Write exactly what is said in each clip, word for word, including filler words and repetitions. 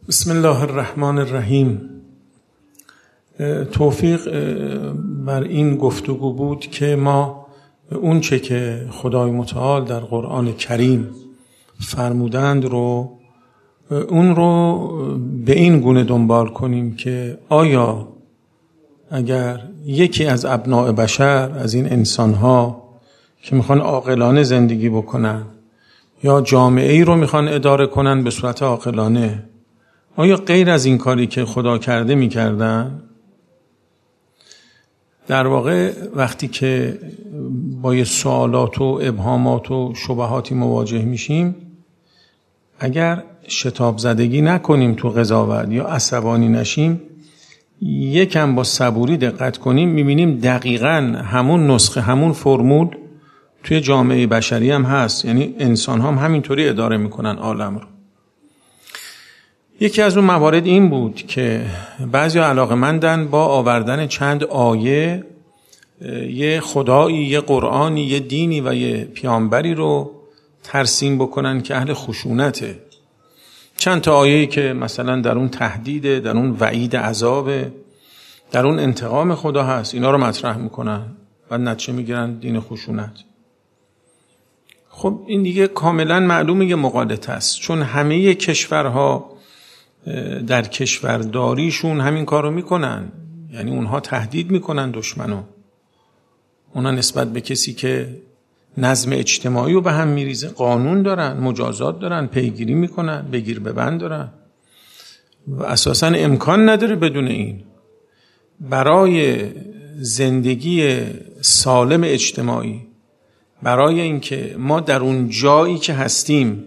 بسم الله الرحمن الرحیم. توفیق بر این گفتگو بود که ما اون چه که خدای متعال در قرآن کریم فرمودند رو اون رو به این گونه دنبال کنیم که آیا اگر یکی از ابناء بشر، از این انسان‌ها که میخوان عاقلانه زندگی بکنن یا جامعه‌ای رو میخوان اداره کنن به صورت عاقلانه، آیا غیر از این کاری که خدا کرده میکردن؟ در واقع وقتی که با یه سوالات و ابهامات و شبهاتی مواجه میشیم، اگر شتاب زدگی نکنیم تو قضاوت یا عصبانی نشیم، یکم با صبوری دقت کنیم، میبینیم دقیقاً همون نسخه، همون فرمول توی جامعه بشری هم هست. یعنی انسان هم همینطوری اداره میکنن عالم رو. یکی از اون موارد این بود که بعضی علاقه‌مندن با آوردن چند آیه یه خدایی، یه قرآنی، یه دینی و یه پیامبری رو ترسیم بکنن که اهل خشونته. چند تا آیه‌ای که مثلا در اون تهدیده، در اون وعید عذابه، در اون انتقام خدا هست، اینا رو مطرح میکنن و نتیجه میگیرن دین خشونت. خب این دیگه کاملا معلومه یه مغالطه است، چون همه کشورها در کشورداریشون همین کارو میکنن. یعنی اونها تهدید میکنن دشمنو، اونها نسبت به کسی که نظم اجتماعی رو به هم میریزه قانون دارن، مجازات دارن، پیگیری میکنن، بگیر ببند دارن و اساساً امکان نداره بدون این. برای زندگی سالم اجتماعی، برای اینکه ما در اون جایی که هستیم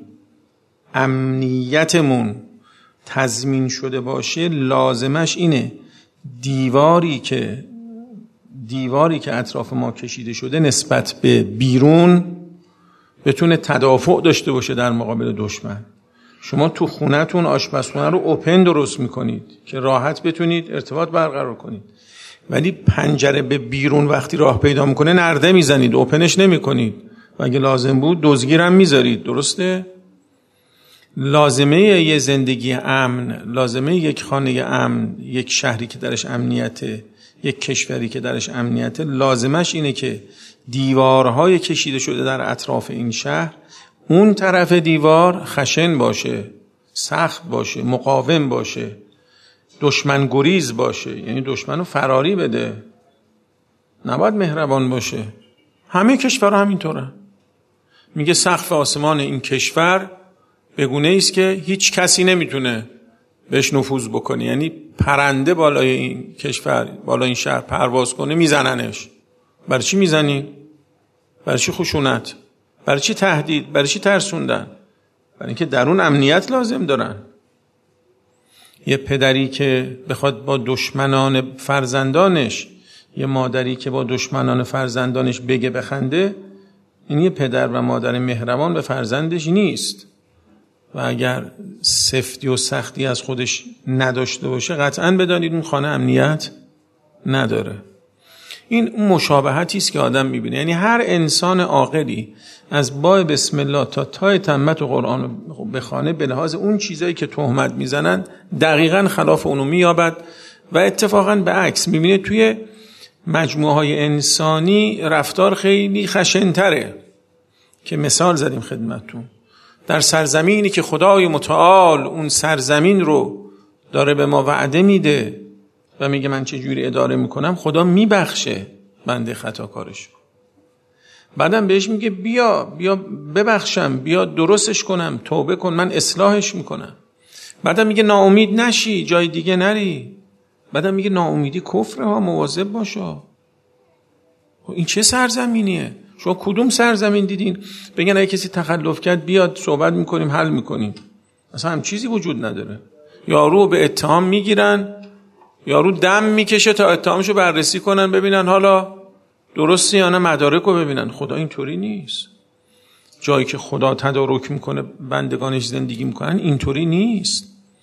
امنیتمون تضمین شده باشه، لازمش اینه دیواری که دیواری که اطراف ما کشیده شده نسبت به بیرون بتونه تدافع داشته باشه در مقابل دشمن. شما تو خونه‌تون آشپزخونه رو اوپن درست میکنید که راحت بتونید ارتباط برقرار کنید، ولی پنجره به بیرون وقتی راه پیدا میکنه نرده میزنید، اوپنش نمیکنید و اگه لازم بود دزگیرم میذارید. درسته؟ لازمه یه زندگی امن، لازمه یک خانه امن، یک شهری که درش امنیته، یک کشوری که درش امنیته، لازمش اینه که دیوارهای کشیده شده در اطراف این شهر، اون طرف دیوار خشن باشه، سخت باشه، مقاوم باشه، دشمن گریز باشه، یعنی دشمنو فراری بده، نباید مهربان باشه. همه کشورها همینطوره. میگه سقف آسمان این کشور بگونه ایست که هیچ کسی نمیتونه بهش نفوذ بکنه. یعنی پرنده بالای این کشور، بالای این شهر پرواز کنه میزننش. برای چی میزنی؟ برای چی خشونت؟ برای چی تهدید؟ برای چی ترسوندن؟ برای اینکه درون امنیت لازم دارن. یه پدری که بخواد با دشمنان فرزندانش، یه مادری که با دشمنان فرزندانش بگه بخنده، این یه پدر و مادر مهربان به فرزندش نیست. و اگر سفتی و سختی از خودش نداشته باشه، قطعاً بدانید اون خانه امنیت نداره. این مشابهتی است که آدم میبینه. یعنی هر انسان عاقلی از باب بسم الله تا تای تمت و قرآن بخونه، به لحاظ اون چیزایی که تهمت میزنن دقیقاً خلاف اونو مییابد و اتفاقاً به عکس میبینه توی مجموعه های انسانی رفتار خیلی خشن‌تره. که مثال زدیم خدمتتون، در سرزمینی که خدای متعال اون سرزمین رو داره به ما وعده میده و میگه من چه جوری اداره میکنم، خدا میبخشه بنده خطاکارش. بعدم بهش میگه بیا بیا ببخشم، بیا درستش کنم، توبه کن، من اصلاحش میکنم. بعدم میگه ناامید نشی، جای دیگه نری. بعدم میگه ناامیدی کفره ها، مواظب باشا. این چه سرزمینیه؟ شما کدوم سرزمین دیدین بگن اگه کسی تخلف کرد بیاد صحبت میکنیم حل میکنیم؟ اصلا هم چیزی وجود نداره. یارو به اتهام میگیرن، یارو دم میکشه تا اتهامشو بررسی کنن ببینن حالا درسته یا نه، مدارکو ببینن. خدا اینطوری نیست. جایی که خدا تدارک میکنه بندگانش زندگی میکنن اینطوری نیست.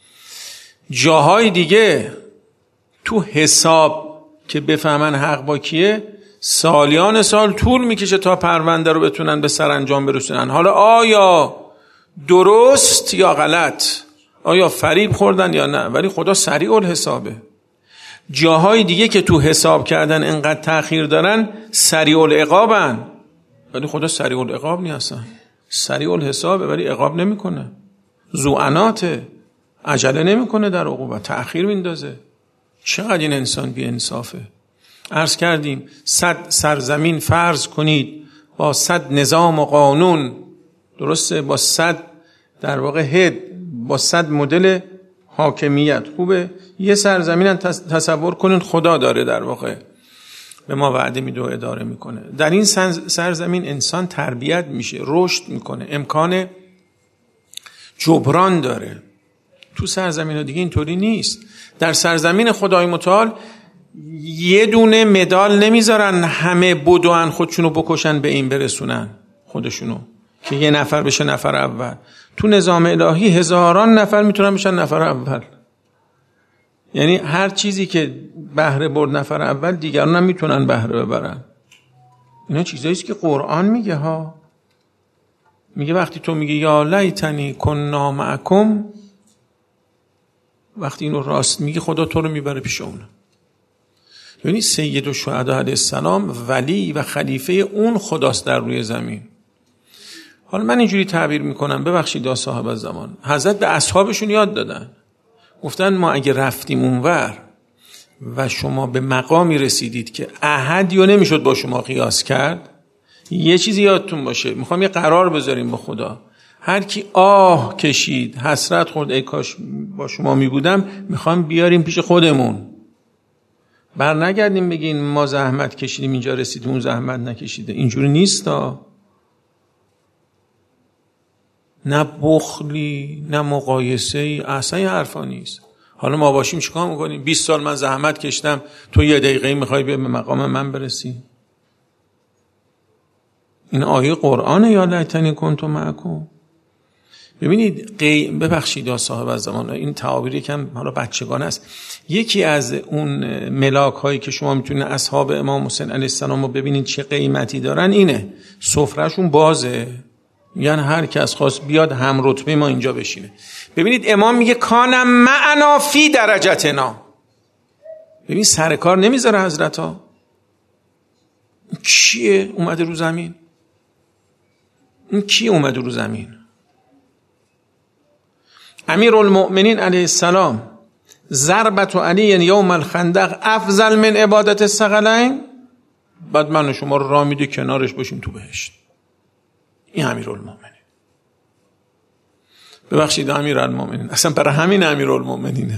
جاهای دیگه تو حساب که بفهمن حق با کیه سالیان سال طول میکشه تا پرونده رو بتونن به سرانجام برسونن. حالا آیا درست یا غلط، آیا فریب خوردن یا نه، ولی خدا سریع الحسابه. جاهای دیگه که تو حساب کردن انقدر تأخیر دارن سریع العقابن، ولی خدا سریع العقاب نیستن. سریع الحسابه ولی عقاب نمیکنه، ذوعناته، عجله نمیکنه در عقوبت، تأخیر میندازه. چقدر این انسان بی انصافه. عرض کردیم صد سرزمین فرض کنید با صد نظام و قانون، درسته، با صد در واقع هد، با صد مدل حاکمیت. خوبه یه سرزمین تصور کنید خدا داره در واقع به ما وعده میده و اداره میکنه. در این سرزمین انسان تربیت میشه، رشد میکنه، امکان جبران داره. تو سرزمین دیگه اینطوری نیست. در سرزمین خدای متعال یه دونه مدال نمیذارن همه بدوان خودشونو بکشن به این برسونن خودشونو که یه نفر بشه نفر اول. تو نظام الهی هزاران نفر میتونن بشن نفر اول. یعنی هر چیزی که بهره برد نفر اول دیگران هم میتونن بهره ببرن. اینا چیزاییه که قرآن میگه ها. میگه وقتی تو میگی یا لیتنی کنا معکم، وقتی اینو راست میگی خدا تو رو میبره پیش اون. یعنی سید الشهدا علیه السلام ولی و خلیفه اون خداست در روی زمین. حالا من اینجوری تعبیر میکنم، ببخشید یا صاحب الزمان، حضرت به اصحابشون یاد دادن، گفتن ما اگه رفتیم اونور و شما به مقامی رسیدید که احدی رو نمیشد با شما قیاس کرد، یه چیزی یادتون باشه، میخوام یه قرار بذاریم با خدا، هر کی آه کشید حسرت خورد ای کاش با شما میبودم، میخوام بیاریم پیش خودمون، بر نگردیم بگین ما زحمت کشیدیم اینجا رسیدیم اون زحمت نکشیده. اینجوری نیست ها. نه بخلی نه مقایسه ای، اصلا این حرفا نیست. حالا ما باشیم چیکار میکنیم؟ بیست سال من زحمت کشیدم، تو یه دقیقه میخوای به مقام من برسی؟ این آیه قرآنه یا لیتنی کنت معکم. ببینید قی... ببخشید یا صاحب الزمان، این تعابیر یکم حالا بچگانه است. یکی از اون ملاک هایی که شما میتونید اصحاب امام حسین علیه السلام رو ببینید چه قیمتی دارن اینه، سفرهشون بازه، یعنی هر کس خواست بیاد هم رتبه ما اینجا بشینه. ببینید امام میگه کانم معنا فی درجتنا. ببین سر کار نمیذاره حضرت ها. کیه اومده رو زمین؟ این کیه اومده رو زمین؟ امیر المؤمنین علیه السلام ضربت علی یوم الخندق افضل من عبادت الثقلین. بعد من و شما رو راه میده کنارش باشیم تو بهشت. این امیر المؤمنین. ببخشید امیر المؤمنین، اصلا برای همین امیر المؤمنینه.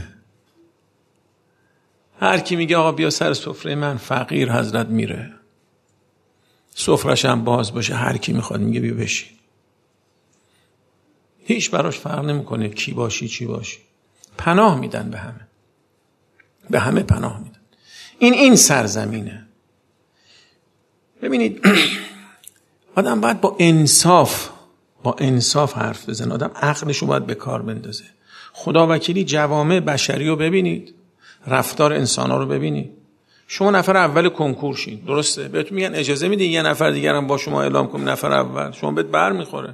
هر کی میگه آقا بیا سر سفره من، فقیر حضرت میره، سفرش هم باز باشه، هر کی میخواد میگه بیا بشی، هیچ براش فرق نمیکنه کی باشی چی باشی. پناه میدن به همه، به همه پناه میدن. این این سرزمینه. ببینید آدم باید با انصاف با انصاف حرف بزنه، آدم عقلش رو باید به کار بندازه. خدا وکیلی جوامع بشری رو ببینید، رفتار انسان‌ها رو ببینید. شما نفر اول کنکور شین، درسته؟ بهتون میگن اجازه میدین یه نفر دیگر هم با شما اعلام کنه نفر اول، شما بهت بر میخوره.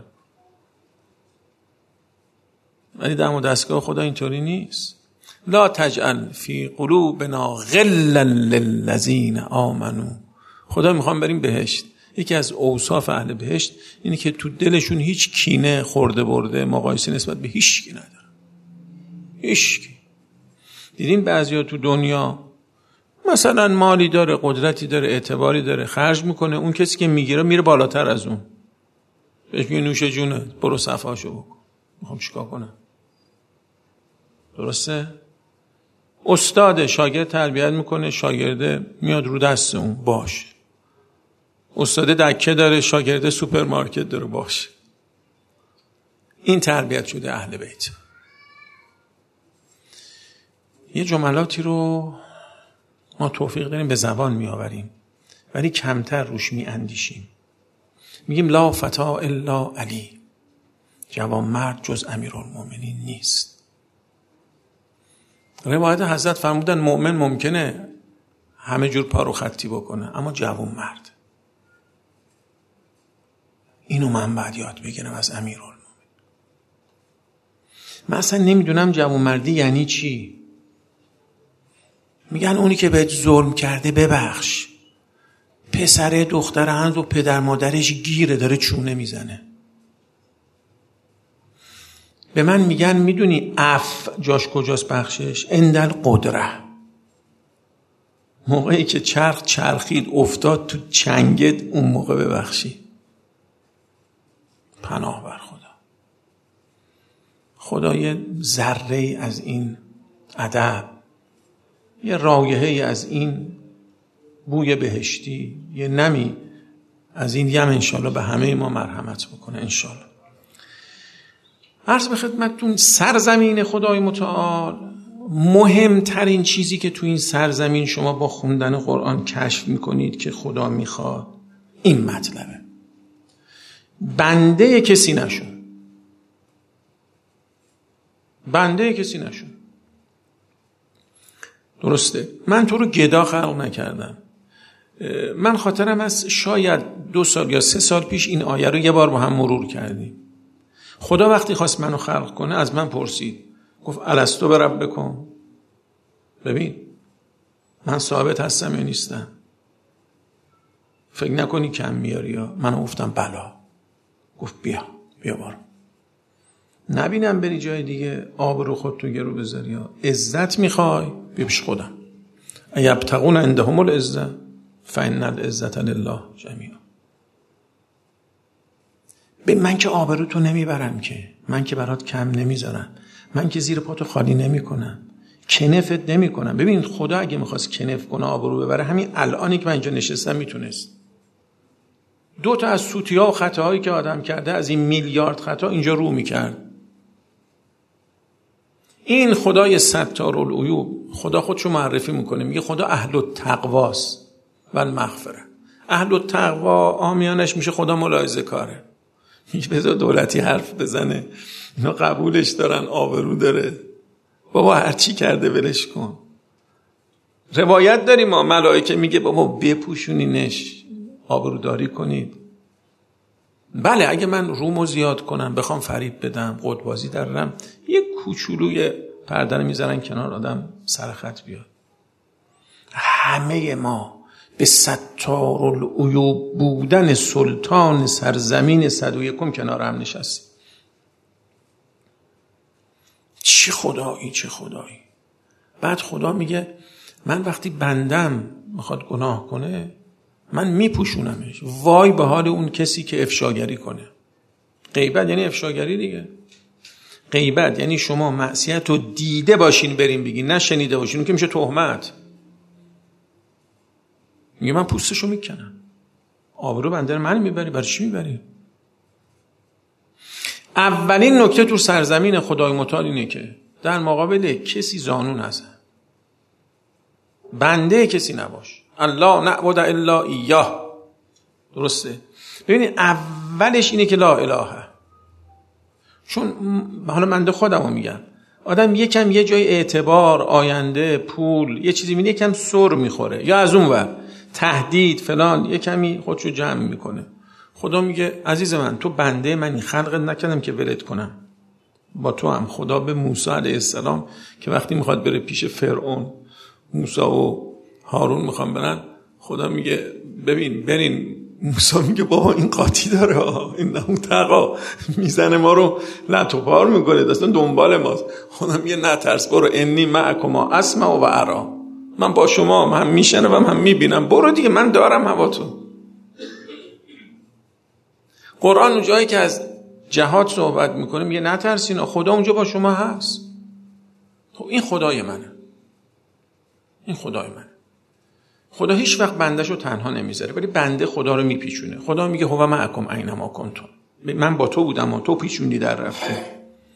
ولی دم و دستگاه خدا اینطوری نیست. لا تجعل فی قلوبنا غلا للذین آمنو. خدا میخوام بریم بهشت. یکی از اوصاف اهل بهشت اینه که تو دلشون هیچ کینه خورده برده مقایسه نسبت به هیچ کی نداره. هیچ کی. دیدین بعضیا تو دنیا مثلا مالی داره، قدرتی داره، اعتباری داره، خرج میکنه، اون کسی که میگیره میره بالاتر از اون، بهش میگه نوش جونه برو صفاشو بکن. میخوام چیکار کنم؟ درسته؟ استاد شاگرد تربیت میکنه، شاگرده میاد رو دست اون، باش. استاد دکه داره، شاگرده سوپرمارکت داره، باش. این تربیت شده اهل بیت. یه جملاتی رو ما توفیق داریم به زبان میآوریم ولی کمتر روش میاندیشیم. میگیم لا فتا الا علی، جوان مرد جز امیرالمومنین نیست. روایت حضرت فرمودن مؤمن ممکنه همه جور پارو خطی بکنه اما جوان مرد. اینو من بعد یاد بگیرم از امیرالمومنین. من اصلا نمیدونم جوانمردی یعنی چی. میگن اونی که بهت ظلم کرده ببخش. پسر دختر هنوز و پدر مادرش گیره، داره چونه میزنه. به من میگن میدونی عفو جاش کجاست بخشش؟ اندل قدره. موقعی که چرخ چرخید افتاد تو چنگت، اون موقع ببخشی. پناه بر خدا. خدا یه ذره از این ادب، یه رایحه از این بوی بهشتی، یه نمی از این یم انشالله به همه ما مرحمت بکنه انشالله. عرض به خدمتتون سرزمین خدای متعال، مهمترین چیزی که تو این سرزمین شما با خوندن قرآن کشف میکنید که خدا میخواد این مطلبه: بنده کسی نشون. بنده کسی نشون. درسته، من تو رو گدا خلق نکردم. من خاطرم از شاید دو سال یا سه سال پیش این آیه رو یه بار با هم مرور کردیم. خدا وقتی خواست منو خلق کنه از من پرسید، گفت الستو بربکم؟ ببین من ثابت هستم یا نیستم؟ فکر نکنی کم میاری یا؟ من گفتم بلا. گفت بیا بیا بارو، نبینم بری جای دیگه آب رو خود تو گرو بذاری یا عزت میخوای بیا پیش خودم. ایبتغون عندهم العزة فإن العزة لله جمیعا. به من که آبرو تو نمیبرم، که من که برات کم نمیذارم، من که زیر پاتو خالی نمیکنم، کنفت نمیکنم. ببین خدا اگه میخواست کنف کنه آبرو ببره، همین الانی که من اینجا نشستم میتونست. دو تا از سوتی‌ها و خطاهایی که آدم کرده از این میلیارد خطا اینجا رو میکرد. این خدای ستار العیوب، خدا خودشو معرفی میکنه، میگه خدا اهل التقواست و المغفره. اهل التقوا عامیانش میشه خدا ملاحظه کاره. میگه بذار دولتی حرف بزنه، اینا قبولش دارن، آبرو داره، بابا هر چی کرده ولش کن. روایت داریم ما ملائکه میگه بابا بپوشونینش، آبروداری کنید. بله اگه من رومو زیاد کنم، بخوام فریب بدم، قدبازی درم، یه کوچولوی پرده رو میذارن کنار، آدم سرخط بیاد. همه ما به ستار العیوب بودن سلطان سرزمین صد و یکم کنار هم نشستیم. چه خدایی چه خدایی. بعد خدا میگه من وقتی بندم میخواد گناه کنه من میپوشونمش. وای به حال اون کسی که افشاگری کنه. غیبت یعنی افشاگری دیگه. غیبت یعنی شما معصیت رو دیده باشین بریم بگین، نه شنیده باشین، اون که میشه تهمت. میگه من پوستشو میکنم. آبرو بنده من میبری، برای چی میبری؟ اولین نکته تو سرزمین خدای متعال اینه که در مقابل کسی زانو نزن. بنده کسی نباش. الله نعبد الا ایاه. درسته؟ ببینید اولش اینه که لا الهه. چون حالا من خودمو میگم، آدم یکم یه جای اعتبار، آینده، پول، یه چیزی میبینه یکم سر میخوره، یا از اون ور تهدید فلان، یه کمی خودشو جمع میکنه. خدا میگه عزیز من تو بنده منی، خلقت نکردم که ولت کنم. با تو هم خدا به موسی علیه السلام که وقتی میخواد بره پیش فرعون، موسی و هارون میخوان برن، خدا میگه ببین برین. موسی میگه بابا این قاطی داره، این نمو تقا میزنه ما رو لط و پار میکنه، دستان دنبال ماست. خدا میگه نه ترس، برو انی معکما اسمع و ارا. من با شما، من میشنوم هم میبینم، برو دیگه، من دارم هوا تو. قرآن اون جایی که از جهاد صحبت میکنه میگه نترسین، خدا اونجا با شما هست. خب این خدای منه، این خدای منه. خدا هیچ وقت بندهشو تنها نمیذاره، ولی بنده خدا رو میپیچونه. خدا میگه هو معکم اینما کنتم، من با تو بودم و تو پیچوندی در رفته.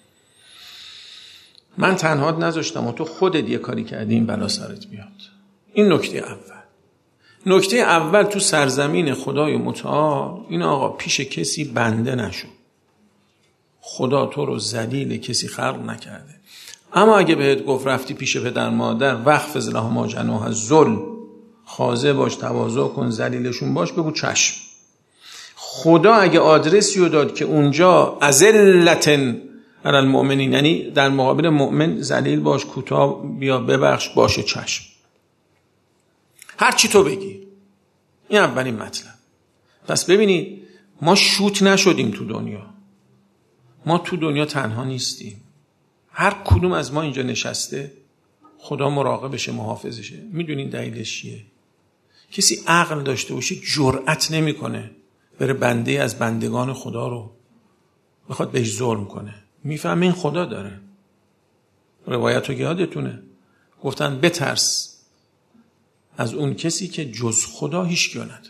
من تنهات نذاشتم و تو خودت یه کاری کردی این بلا سرت بیاد. این نکته اول. نکته اول تو سرزمین خدای متعال این آقا پیش کسی بنده نشو. خدا تو رو ذلیل کسی خلق نکرده. اما اگه بهت گفت رفتی پیش پدر مادر، وقف لهما جناح الذل، خاضع باش، تواضع کن، ذلیلشون باش، بگو چشم. خدا اگه آدرسی رو داد که اونجا ازلتن علی المؤمنین، یعنی در مقابل مؤمن ذلیل باش، کوتاه بیا، ببخش، باشه، چشم، هر چی تو بگی. این اولین مطلب. پس ببینید ما شوت نشدیم تو دنیا، ما تو دنیا تنها نیستیم. هر کدوم از ما اینجا نشسته خدا مراقبشه، محافظشه. میدونین دلیلش چیه؟ کسی عقل داشته باشه جرأت نمیکنه بره بنده از بندگان خدا رو بخواد بهش ظلم کنه. میفهمه این خدا داره. روایت رو یادتونه گفتن بترس از اون کسی که جز خدا هیچ کیو نداره.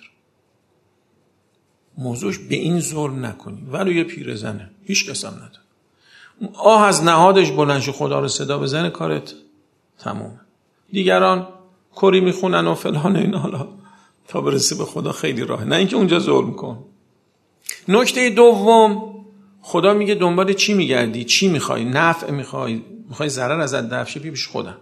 موضوعش به این ظلم نکنی. ولو یه پیرزنه هیچ کس هم نداره. آه از نهادش بلند شو خدا رو صدا بزنه کارت تمومه. دیگران کری میخونن و فلان این، حالا تا برسه به خدا خیلی راهه، نه اینکه اونجا ظلم کن. نکته دوم، خدا میگه دنبال چی میگردی؟ چی میخوای؟ نفع میخوای؟ میخوای ضرر ازت دفع شه؟ بیا پیش خودم.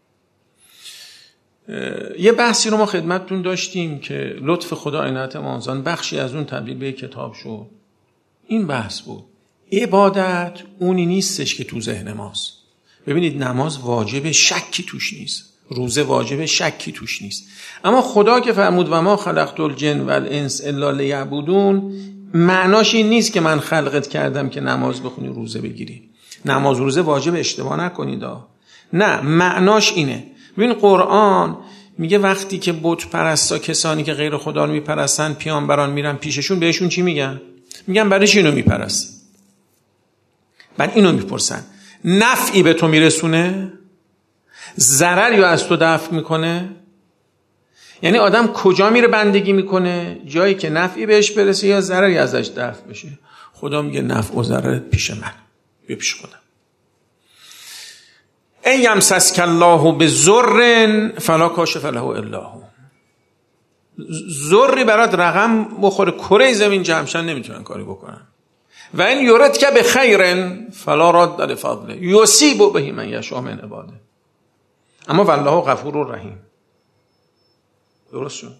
یه بحثی رو ما خدمتتون داشتیم که لطف خدا عنایت مانزان بخشی از اون تبدیل به کتاب شد. این بحث بود عبادت اونی نیستش که تو ذهن ماست. ببینید نماز واجب، شکی توش نیست. روزه واجب، شکی توش نیست. اما خدا که فرمود و ما خلقت الجن و الانس الا لیعبدون، معناش این نیست که من خلقت کردم که نماز بخونی، روزه بگیری. نماز روزه واجب، اشتباه نکنید. نه، معناش اینه. ببین قرآن میگه وقتی که بت پرستا، کسانی که غیر خدا رو میپرستن، پیامبران میرن پیششون، بهشون چی میگن؟ میگن برای چی اینو میپرستی؟ بعد اینو میپرسن نفعی به تو میرسونه؟ ضرری رو از تو دفع میکنه؟ یعنی آدم کجا میره بندگی میکنه؟ جایی که نفعی بهش برسه یا ضرری ازش دفع بشه؟ خدا میگه نفع و ضرر پیش من، بیا پیش خودم. این یمسسک الله بضر فلا کاشف له الا هو. ضری برات رقم بخوره کره زمین جمشن نمیتونن کاری بکنن. و این یردک بخیر فلا راد لفضله یصیب به من یشاء من عباده. اما والله غفور و رحیم. درست شد؟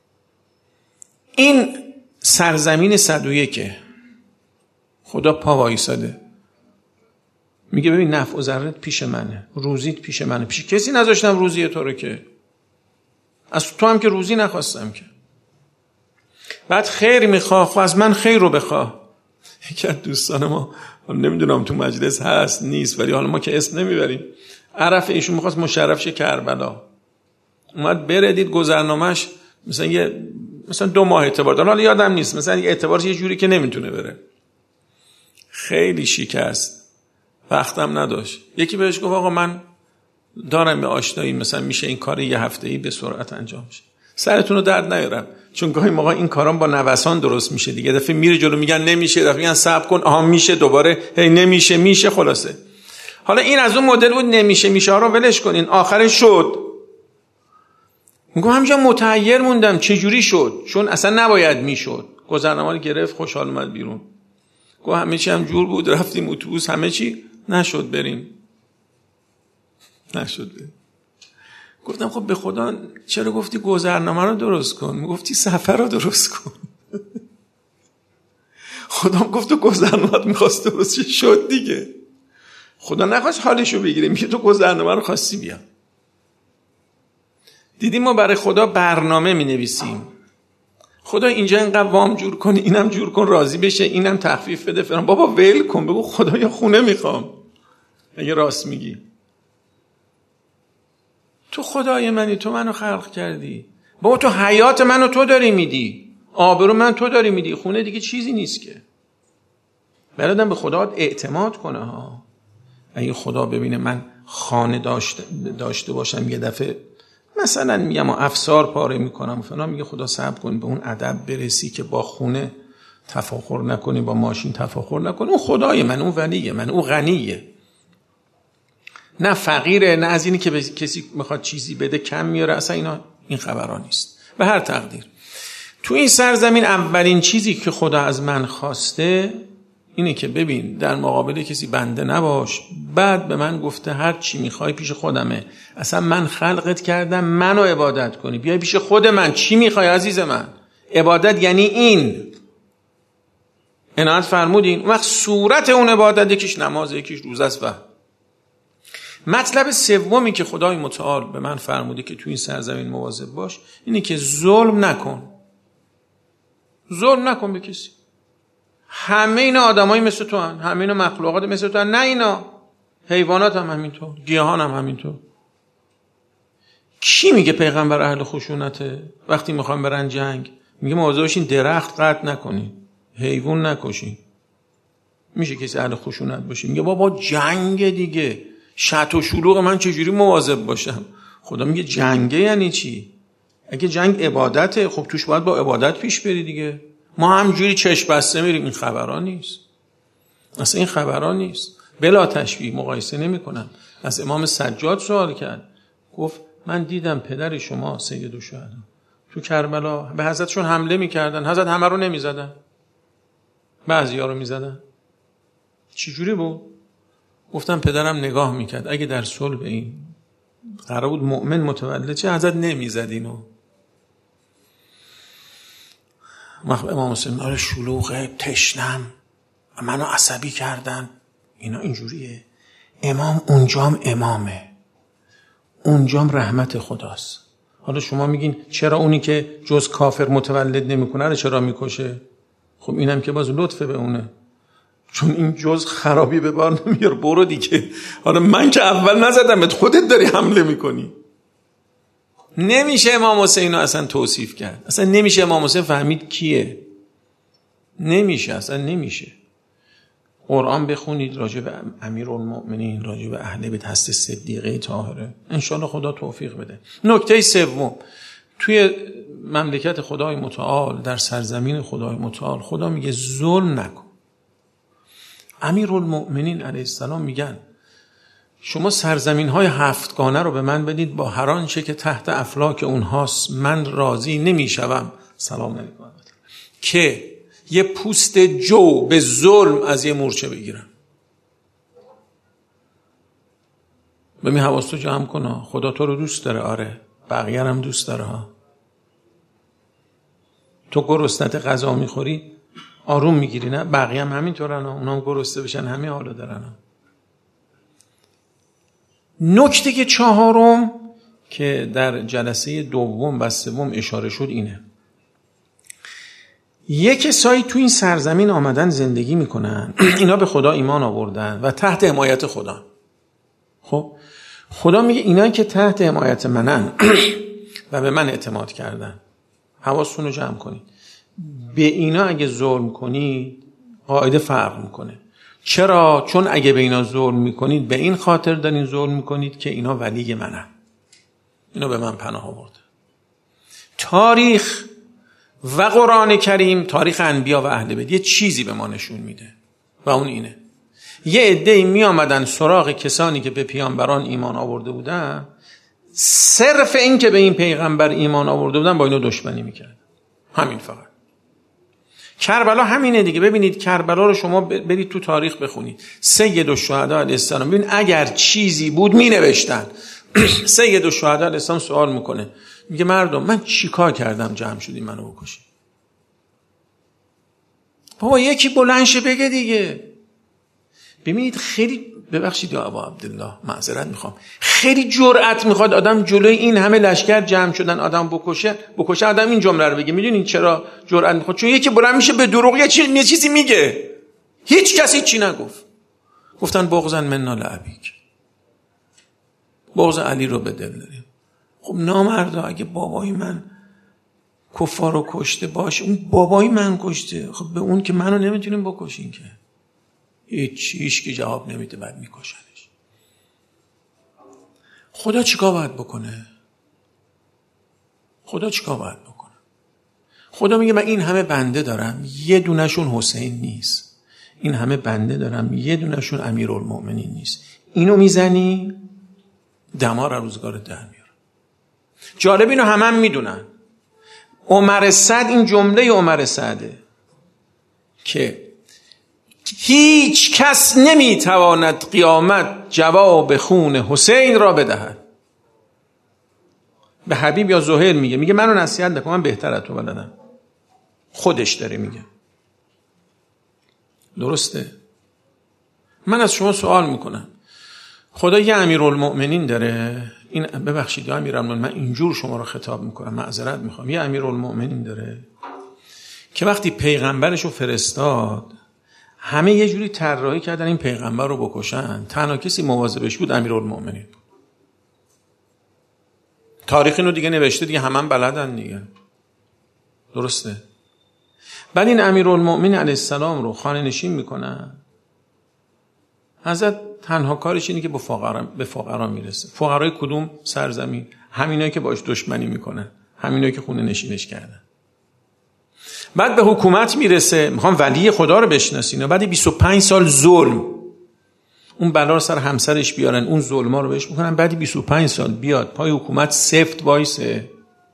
این سرزمین صد و یک خدا پا وایساده میگه ببین نفع و ضررت پیش منه، روزیت پیش منه. پیش کسی نذاشتم روزی تو رو که، از تو هم که روزی نخواستم که. بعد خیر میخواه و از من خیر رو بخواه. یکی از دوستان ما، نمیدونم تو مجلس هست نیست، ولی حالا ما که اسم نمیبریم، عرف ایشون میخواست مشرف شه کربلا، اومد بره دید گذرنامه‌اش مثلا یه مثلا دو ماه اعتبار داره، حالا یادم نیست، مثلا یه اعتبارش یه جوری که نمیتونه بره. خیلی شکست، وقتم نداشت. یکی بهش گفت آقا من دارم به آشنایی، مثلا میشه این کار یه هفته‌ای به سرعت انجام شه. سرتون رو درد نیارم، چون گاهی موقع این کارام با نوسان درست میشه دیگه. دفعه میره جلو میگن نمیشه، دفعه میگن صبر کن، آها میشه، دوباره هی نمیشه میشه. خلاصه حالا این از اون مدل بود نمیشه میشه ها رو ولش کنین. آخرش شد. میگم همینجا متحیر موندم چه جوری شد، چون اصلا نباید میشد. گذرنامه رو گرفت، خوشحال اومد بیرون. گفت همه چی هم جور بود، رفتیم اتوبوس، همه چی نشد بریم. نشد بریم. گفتم خب به خدا چرا گفتی گذرنامه رو درست کن؟ میگفتی سفر رو درست کن. خدا گفت تو گذرنامه میخواست درست شد دیگه. خدا نخواست حالشو بگیره، میگه تو گذرنامه رو خواستی بیا. دیدیم ما برای خدا برنامه می نویسیم. خدا اینجا اینقدر وام جور کن، اینم جور کن راضی بشه، اینم تخفیف بده فرام. بابا ول کن، بگو خدا یا خونه میخوام اگه راست میگی. تو خدای منی، تو منو خلق کردی. بابا تو حیات منو تو داری میدی، آبرو من تو داری میدی، خونه دیگه چیزی نیست که. بلدم به خدا اعتماد کنه ها. اگه خدا ببینه من خانه داشته, داشته باشم یه دفعه مثلا میگم افسار پاره میکنم فلان، میگه خدا صبر کن به اون ادب برسی که با خونه تفاخر نکنی، با ماشین تفاخر نکنی. اون خدای من، اون ولیه من، اون غنیه، نه فقیره، نه از اینی که به کسی میخواد چیزی بده کم میاره. اصلا اینا این خبرها نیست. به هر تقدیر تو این سرزمین اولین چیزی که خدا از من خواسته اینه که ببین در مقابل کسی بنده نباش. بعد به من گفته هر چی میخوای پیش خودمه، اصلا من خلقت کردم منو عبادت کنی، بیای پیش خود من. چی میخوای عزیز من؟ عبادت یعنی این. عنایت فرمودین. اون وقت صورت اون عبادت یکیش نماز، یکیش روزه است. و مطلب سومی که خدای متعال به من فرموده که تو این سرزمین مواظب باش اینه که ظلم نکن. ظلم نکن به کسی. همه اینا آدمایی مثل تو هن، همه اینا مخلوقات مثل تو هن. نه اینا حیوانات هم همینطور، گیاهان هم همینطور. کی میگه پیغمبر اهل خشونته؟ وقتی میخوام برن جنگ میگه مواظب باشین درخت قطع نکنین، حیوان نکشین. میشه کسی اهل خشونت باشه؟ میگه بابا جنگ دیگه، شط و شلوغ، من چجوری مواظب باشم؟ خدا میگه جنگه یعنی چی؟ اگه جنگ عبادته خب توش باید با عبادت پیش بری دیگه. ما همجوری چشم بسته میریم، این خبران نیست. اصلا این خبران نیست. بلا تشبیه مقایسه نمی کنم. از امام سجاد سوال کرد، گفت من دیدم پدر شما سید الشهدا تو کربلا به حضرتشون حمله میکردن، حضرت همه رو نمیزدن، بعضی ها رو میزدن. چجوری بود؟ گفتم پدرم نگاه میکرد اگه در صلح این قرار بود مؤمن متولد چه، حضرت نمیزد اینو. امام حسین آره شلوغه، تشنم، منو عصبی کردن، اینا اینجوریه. امام اونجام امامه، اونجام رحمت خداست. حالا شما میگین چرا اونی که جز کافر متولد نمیکنه رو چرا میکشه؟ خب اینم که باز لطفه به اونه، چون این جز خرابی به بار نمیار. برو دیگه. حالا من که اول نزدمت، خودت داری حمله میکنی. نمیشه امام حسین رو اصلا توصیف کرد. اصلا نمیشه امام حسین فهمید کیه. نمیشه، اصلا نمیشه. قرآن بخونید راجع به امیرالمؤمنین، راجع به اهل بیت هست صدیقه طاهره، انشالله خدا توفیق بده. نکته سوم، توی مملکت خدای متعال، در سرزمین خدای متعال، خدا میگه ظلم نکن. امیرالمؤمنین علیه السلام میگن شما سرزمین های هفتگانه رو به من بدید، با هر آنچه که تحت افلاک اونهاست من راضی نمیشوم. سلام علیکم. که یه پوست جو به ظلم از یه مورچه بگیرم. ببین حواستو جمع کن، خدا تو رو دوست داره. آره بقیه هم دوست داره ها. تو گرسنت غذا میخوری آروم میگیری، نه بقیه هم همینطورن، اونا هم گرسنه بشن همه حالا دارن. نکته که چهارم که در جلسه دوم و سوم اشاره شد اینه، یک کسایی تو این سرزمین آمدن زندگی میکنن، اینا به خدا ایمان آوردن و تحت حمایت خدا. خب خدا میگه اینایی که تحت حمایت منن و به من اعتماد کردن، حواستون رو جمع کنید، به اینا اگه ظلم کنید قاعده فرق میکنه. چرا؟ چون اگه به اینا ظلم میکنید به این خاطر دارین ظلم میکنید که اینا ولی منن، اینا به من پناه آورده. تاریخ و قرآن کریم، تاریخ انبیا و اهل بیت یه چیزی به ما نشون میده و اون اینه، یه عده‌ای می آمدن سراغ کسانی که به پیامبران ایمان آورده بودن، صرف این که به این پیغمبر ایمان آورده بودن با اینو دشمنی میکرد. همین فقط. کربلا همینه دیگه. ببینید کربلا رو شما برید تو تاریخ بخونید، سید الشهدا علیه السلام، ببین اگر چیزی بود می نوشتن. سید الشهدا علیه السلام سوال میکنه، میگه مردم من چیکار کردم جمع شدیم منو بکشید؟ بابا یکی بلند شه بگه دیگه. ببینید خیلی، ببخشید یا ابا عبدالله معذرت میخوام، خیلی جرأت میخواد آدم جلوی این همه لشکر جمع شدن آدم بکشه بکشه آدم این جمله رو بگه. میدونید چرا جرأت میخواد؟ چون یکی بلند میشه به دروغ یه چیزی, چیزی میگه، هیچ کسی چی نگفت. گفتن بغضن منا لعبیک، بغض علی رو به دل داریم. خب نامردا، اگه بابای من کفار رو کشته باشه، اون بابای من کشته، خب به اون که منو نمیتونیم بکشین که. هیچ هیچ که جواب نمیده، بعد میکشنش. خدا چیکار باید بکنه؟ خدا چیکار باید بکنه؟ خدا میگه من این همه بنده دارم، یه دونشون حسین نیست. این همه بنده دارم، یه دونشون امیرالمؤمنین نیست. اینو میزنی دمار روزگار در میاره. جالب اینو همه هم میدونن. عمر سعد، این جمله عمر سعده که هیچ کس نمیتواند قیامت جواب خون حسین را بدهد. به حبیب یا زهیر میگه، میگه منو نصیحت نکن، من بهتر از تو بلدم. خودش داره میگه. درسته؟ من از شما سوال میکنم، خدا یه امیرالمؤمنین داره؟ این ببخشید یا امیرالمؤمنین، من اینجور شما رو خطاب میکنم، معذرت میخوام. یه امیرالمؤمنین داره که وقتی پیغمبرش رو فرستاد همه یه جوری طراحی کردن این پیغمبر رو بکشن، تنها کسی مواظبش بود امیرالمؤمنین بود. تاریخ اینو دیگه نوشته دیگه، همه هم بلدن دیگه، درسته؟ بعد این امیرالمؤمنین علیه السلام رو خانه نشین میکنن. حضرت تنها کارش اینه که به فقرا به فقرا میرسه. فقرای کدوم سرزمین؟ همینایی که باش دشمنی میکنن، همینایی که خونه نشینش کردن. بعد به حکومت میرسه، میخوام ولی خدا رو بشناسین. بعد بیست و پنج سال ظلم، اون بلا رو سر همسرش بیارن، اون ظلما رو بهش میکنن. بعد بیست و پنج سال بیاد پای حکومت سفت وایسه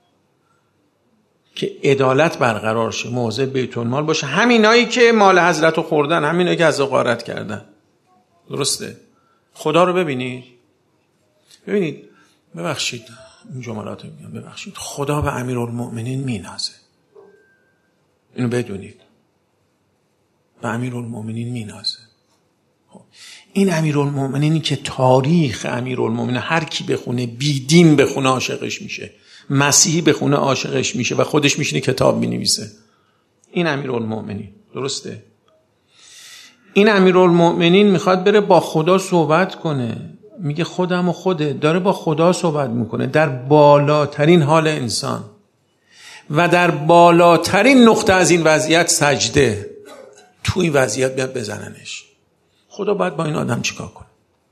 که عدالت برقرار شه، موضع بیت المال باشه. همینایی که مال حضرت رو خوردن، همینایی که از غارت کردن، درسته؟ خدا رو ببینید، ببینید، ببخشید این جملات رو میگم، ببخشید، خدا به امیرالمؤمنین مینازه، اینو بدونید، به امیرالمؤمنین مینازه. این امیرالمؤمنینی که تاریخ امیرالمؤمنین هر کی بخونه، بیدین بخونه عاشقش میشه، مسیحی بخونه عاشقش میشه و خودش میشینه کتاب مینویسه. این امیرالمؤمنین، درسته؟ این امیرالمؤمنین میخواد بره با خدا صحبت کنه، میگه خودم و خوده، داره با خدا صحبت میکنه در بالاترین حال انسان و در بالاترین نقطه از این وضعیت سجده. تو این وضعیت بیاد بزننش. خدا باید با این آدم چیکار کنه؟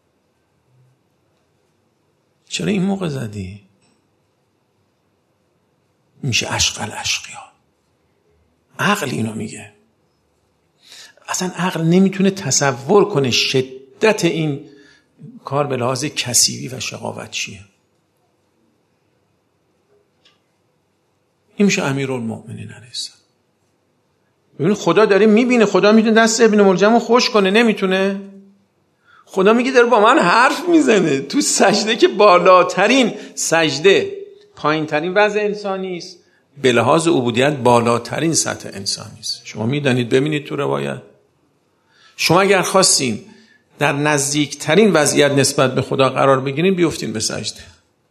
چرا این موقع زدی؟ میشه اشقل اشقیا. عقل اینو میگه. اصلا عقل نمیتونه تصور کنه شدت این کار به لحاظ کثیفی و شقاوت چیه. این میشه امیرالمؤمنین علیه السلام. ببین خدا داره میبینه، خدا میتونه دست ابن ملجم رو خوش کنه، نمیتونه؟ خدا میگه داره با من حرف میزنه تو سجده که بالاترین سجده، پایین ترین وضع انسانی است، به لحاظ عبودیت بالاترین سطح انسانی است. شما میدانید، ببینید تو روایت، شما اگر خواستین در نزدیکترین وضعیت نسبت به خدا قرار بگیرین، بیفتین به سجده.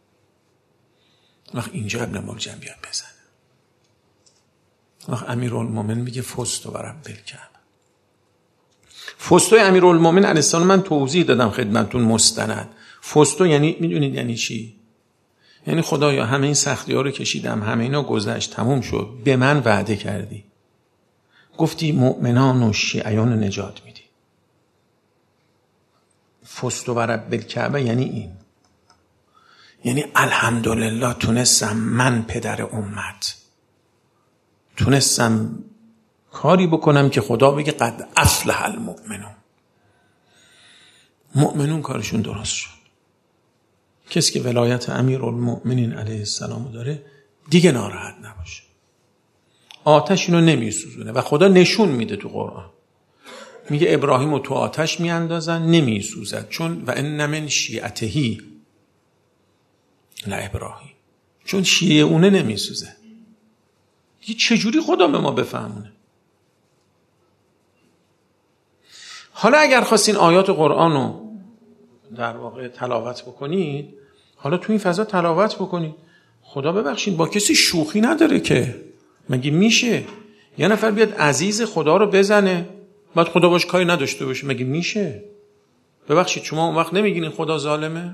وقت اینجا ابن ملجم بیاد بزنه. وقت امیرالمؤمنین میگه فزت برب الکعبه. فزت امیرالمؤمنین علیه السلام من توضیح دادم خدمتتون مستند. فزت یعنی میدونید یعنی چی؟ یعنی خدایا همه این سختی ها رو کشیدم، همه اینا گذشت، تموم شد، به من وعده کردی، گفتی مؤمنان و شیعیان نجات میدی. فزت برب الکعبه یعنی این، یعنی الحمدلله تونستم من پدر امت تونستم کاری بکنم که خدا بگه قد افلح المؤمنون. مؤمنون کارشون درست شد. کسی که ولایت امیرالمؤمنین علیه السلام داره دیگه ناراحت نباشه. آتش اینو نمیسوزونه و خدا نشون میده تو قرآن، میگه ابراهیم رو تو آتش میاندازن نمیسوزد، چون و ان من شیعته لا ابراهیم، چون شیعه اونه نمیسوزه. دیگه چجوری خدا به ما بفهمونه؟ حالا اگر خواستین آیات قرآن رو در واقع تلاوت بکنید، حالا تو این فضا تلاوت بکنید. خدا ببخشید با کسی شوخی نداره که، مگه میشه یه نفر بیاد عزیز خدا رو بزنه بعد خدا باش کاری نداشته باشه؟ مگه میشه؟ ببخشید شما اون وقت نمیگین خدا ظالمه؟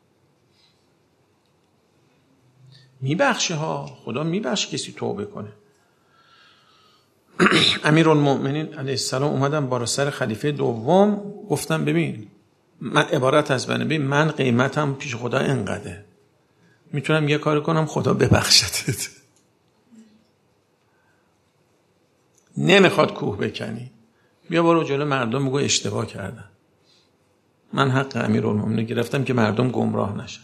میبخشه ها، خدا میبخشه کسی توبه کنه. امیرالمؤمنین علیه السلام اومدن بالا سر خلیفه دوم، گفتم ببین من عبارت از بنه، ببین من قیمتم پیش خدا انقدره، میتونم یه کار کنم خدا ببخشتت. نمیخواد کوه بکنی، بیا برو جلو مردم بگو اشتباه کردن، من حق امیرالمؤمنین گرفتم که مردم گمراه نشن.